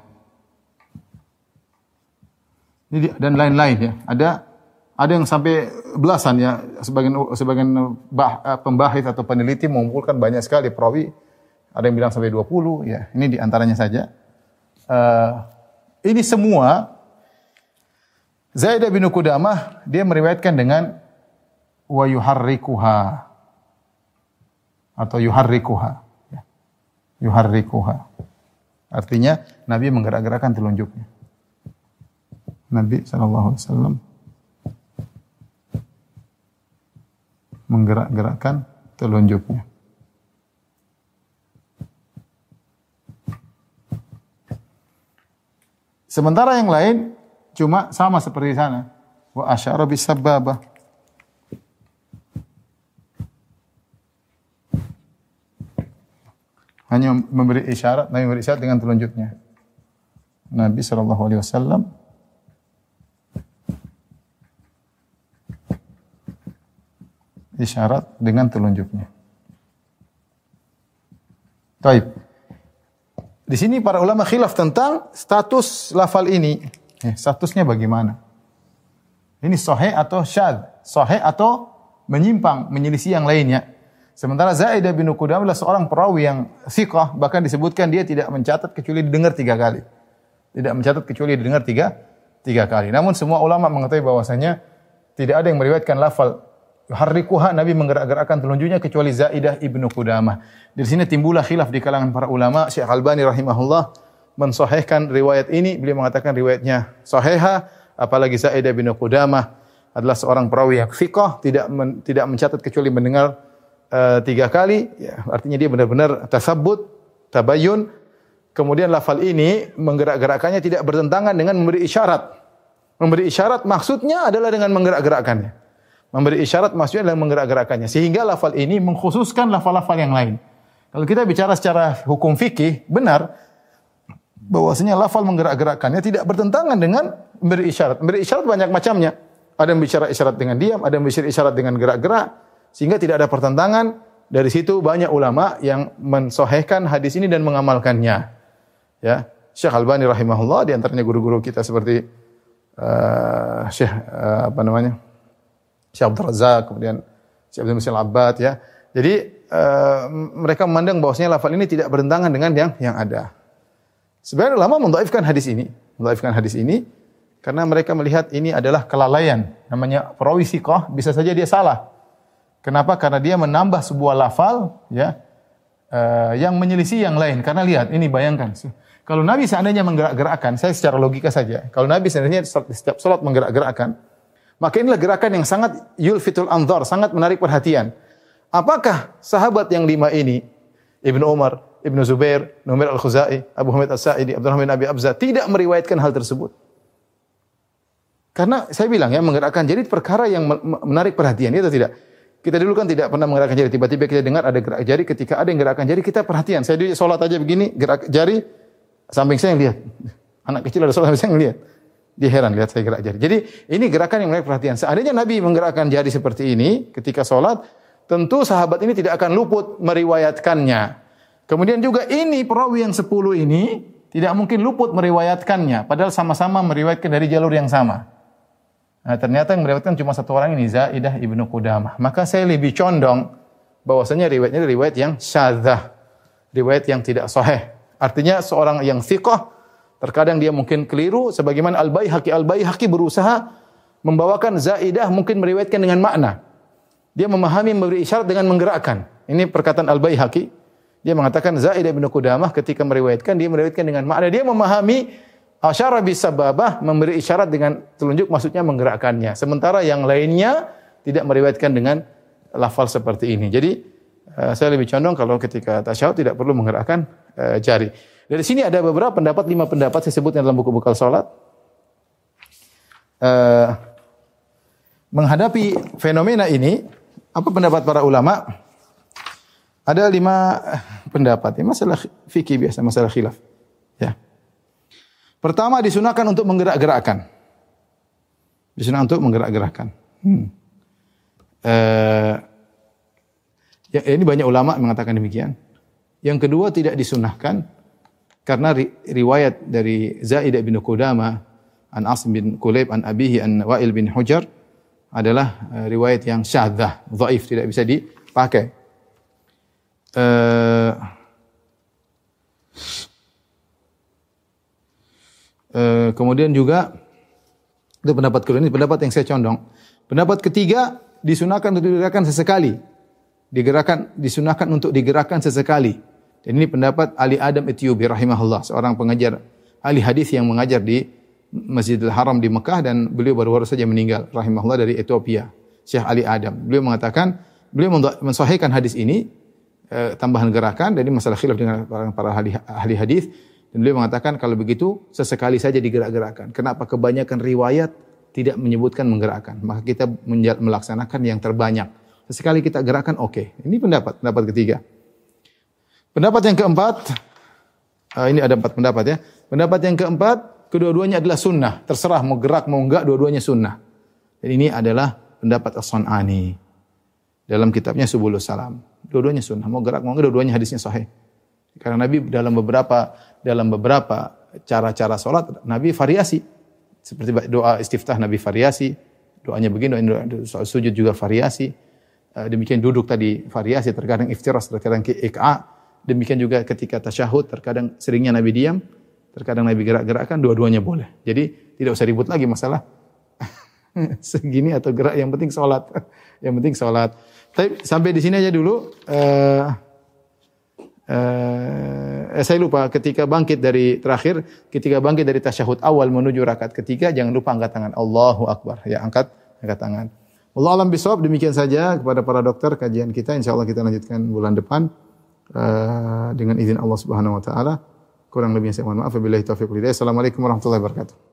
Speaker 1: Ini dan lain-lain ya. Ada ada yang sampai belasan ya, sebagian sebagian bah, pembahis atau peneliti mengumpulkan banyak sekali perawi. Ada yang bilang sampai dua puluh ya. Ini di antaranya saja. Uh, ini semua Zaidah bin Qudamah dia meriwayatkan dengan wa yuharrikuha atau yuharrikuha ya. Yuharrikuha. Artinya Nabi menggerak-gerakkan telunjuknya. Nabi sallallahu alaihi wasallam menggerak-gerakkan telunjuknya. Sementara yang lain cuma sama seperti sana. Wa asyara bis sababah. Hanya memberi isyarat, Nabi memberi isyarat dengan telunjuknya. Nabi sallallahu alaihi wasallam isyarat dengan telunjuknya. Baik. Di sini para ulama khilaf tentang status lafal ini. Eh, statusnya bagaimana? Ini sahih atau syadz? Sahih atau menyimpang, menyelisih yang lainnya? Sementara Zaidah bin Qudamah adalah seorang perawi yang thiqah, bahkan disebutkan dia tidak mencatat kecuali didengar tiga kali. Tidak mencatat kecuali didengar tiga, tiga kali. Namun semua ulama mengetahui bahwasanya tidak ada yang meriwayatkan lafal harrikuha, Nabi menggerak-gerakkan telunjuknya kecuali Zaidah ibnu Qudamah. Di sini timbullah khilaf di kalangan para ulama. Syekh Albani rahimahullah mensahihkan riwayat ini. Beliau mengatakan riwayatnya sahihah, apalagi Zaidah bin Qudamah adalah seorang perawi yang thiqah, tidak men, tidak mencatat kecuali mendengar uh, tiga kali. Ya, artinya dia benar-benar tasabbut, tabayyun. Kemudian lafal ini menggerak-gerakkannya tidak bertentangan dengan memberi isyarat. Memberi isyarat maksudnya adalah dengan menggerak-gerakkannya. Memberi isyarat maksudnya adalah menggerak-gerakkannya. Sehingga lafal ini mengkhususkan lafal-lafal yang lain. Kalau kita bicara secara hukum fikih, benar bahwasanya lafal menggerak-gerakkannya tidak bertentangan dengan memberi isyarat. Memberi isyarat banyak macamnya. Ada yang bicara isyarat dengan diam, ada yang bicara isyarat dengan gerak-gerak, sehingga tidak ada pertentangan. Dari situ banyak ulama yang mensahihkan hadis ini dan mengamalkannya. Ya, Syekh Albani rahimahullah, di antaranya guru-guru kita seperti uh, Syekh uh, apa namanya? Syekh Abdul Razak, kemudian Syekh Abdul Musil Abbad ya. Jadi uh, mereka memandang bahwasanya lafal ini tidak bertentangan dengan yang yang ada. Sebenarnya ulama mendhaifkan hadis ini, mendhaifkan hadis ini karena mereka melihat ini adalah kelalaian. Namanya perawi thiqah, bisa saja dia salah. Kenapa? Karena dia menambah sebuah lafal ya uh, yang menyelisih yang lain. Karena lihat, ini bayangkan. Kalau Nabi seandainya menggerak-gerakkan, saya secara logika saja. Kalau Nabi seandainya setiap salat menggerak-gerakkan, maka inilah gerakan yang sangat yulfitul anzar, sangat menarik perhatian. Apakah sahabat yang lima ini, Ibnu Umar, Ibnu Zubair, Numair al-Khuzai, Abu Hamid as-Sa'idi, Abdurrahman bin Abi Abza, tidak meriwayatkan hal tersebut? Karena saya bilang ya, menggerakkan jari perkara yang menarik perhatian, itu tidak. Kita dulu kan tidak pernah menggerakkan jari, tiba-tiba kita dengar ada gerak jari, ketika ada yang gerakkan jari, kita perhatian. Saya di sholat aja begini, gerak jari, samping saya yang lihat. Anak kecil ada sholat, saya yang lihat. Dia heran lihat saya gerak jari. Jadi ini gerakan yang menarik perhatian. Seandainya Nabi menggerakkan jari seperti ini ketika solat, tentu sahabat ini tidak akan luput meriwayatkannya. Kemudian juga ini perawi yang sepuluh ini tidak mungkin luput meriwayatkannya, padahal sama-sama meriwayatkan dari jalur yang sama. Nah, ternyata yang meriwayatkan cuma satu orang ini, Zaidah ibnu Qudamah. Maka saya lebih condong bahwasanya riwayatnya riwayat yang syadzah, riwayat yang tidak sahih. Artinya seorang yang thiqah terkadang dia mungkin keliru, sebagaimana Al-Baihaqi Al-Baihaqi berusaha membawakan Zaidah mungkin meriwayatkan dengan makna. Dia memahami memberi isyarat dengan menggerakkan. Ini perkataan Al-Baihaqi. Dia mengatakan Zaidah bin Qudamah ketika meriwayatkan, dia meriwayatkan dengan makna. Dia memahami asyara bisababah, memberi isyarat dengan telunjuk, maksudnya menggerakkannya. Sementara yang lainnya tidak meriwayatkan dengan lafal seperti ini. Jadi uh, saya lebih condong kalau ketika tasyahud tidak perlu menggerakkan uh, jari. Dari sini ada beberapa pendapat, lima pendapat saya sebutnya dalam buku bekal salat. Uh, menghadapi fenomena ini, apa pendapat para ulama? Ada lima pendapat. Ya, masalah fikih biasa, masalah khilaf. Ya. Pertama, disunahkan untuk menggerak-gerakkan. Disunahkan untuk menggerak-gerakkan. Hmm. Uh, ya, ini banyak ulama mengatakan demikian. Yang kedua, tidak disunahkan karena ri, riwayat dari Zaidah bin Qudamah, an Asim bin Kulayb, an Abihi, an Wa'il bin Hujar adalah uh, riwayat yang syadzah, dhaif, tidak bisa dipakai. Uh, uh, kemudian juga itu pendapat kedua, ini pendapat yang saya condong. Pendapat ketiga, disunahkan untuk digerakkan sesekali. Digerakkan, disunahkan untuk digerakkan sesekali. Dan ini pendapat Ali Adam Ethiopi rahimahullah, seorang pengajar ahli hadis yang mengajar di Masjidil Haram di Mekah, dan beliau baru-baru saja meninggal rahimahullah dari Ethiopia. Syekh Ali Adam. Beliau mengatakan, beliau mensahihkan hadis ini, tambahan gerakan, dan ini masalah khilaf dengan para ahli, ahli hadis, dan beliau mengatakan kalau begitu sesekali saja digerak-gerakkan. Kenapa? Kebanyakan riwayat tidak menyebutkan menggerakkan, maka kita melaksanakan yang terbanyak. Sesekali kita gerakkan, oke. Okay. Ini pendapat, pendapat ketiga. Pendapat yang keempat, uh, ini ada empat pendapat ya. Pendapat yang keempat, kedua-duanya adalah sunnah. Terserah mau gerak mau enggak, dua-duanya sunnah. Dan ini adalah pendapat As-Sun'ani dalam kitabnya Subulus Salam. Dua-duanya sunnah, mau gerak mau enggak, dua-duanya hadisnya sahih. Karena Nabi dalam beberapa dalam beberapa cara-cara salat Nabi variasi. Seperti doa istiftah Nabi variasi, doanya begini, doa soal sujud juga variasi. Demikian duduk tadi variasi, terkadang iftiras, terkadang iqa. Demikian juga ketika tasyahud, terkadang seringnya Nabi diam, terkadang Nabi gerak-gerakkan, dua-duanya boleh. Jadi tidak usah ribut lagi masalah segini atau gerak, yang penting salat. Yang penting salat. Tapi sampai di sini aja dulu. Uh, uh, saya lupa ketika bangkit dari terakhir, ketika bangkit dari tasyahud awal menuju rakaat ketiga, jangan lupa angkat tangan. Allahu Akbar. Ya, angkat angkat tangan. Wallahu a'lam bishawab. Demikian saja kepada para dokter kajian kita. Insyaallah kita lanjutkan bulan depan uh, dengan izin Allah Subhanahu wa taala. Kurang lebihnya saya mohon maaf. Wabillahi taufiq wal hidayah. Assalamualaikum warahmatullahi wabarakatuh.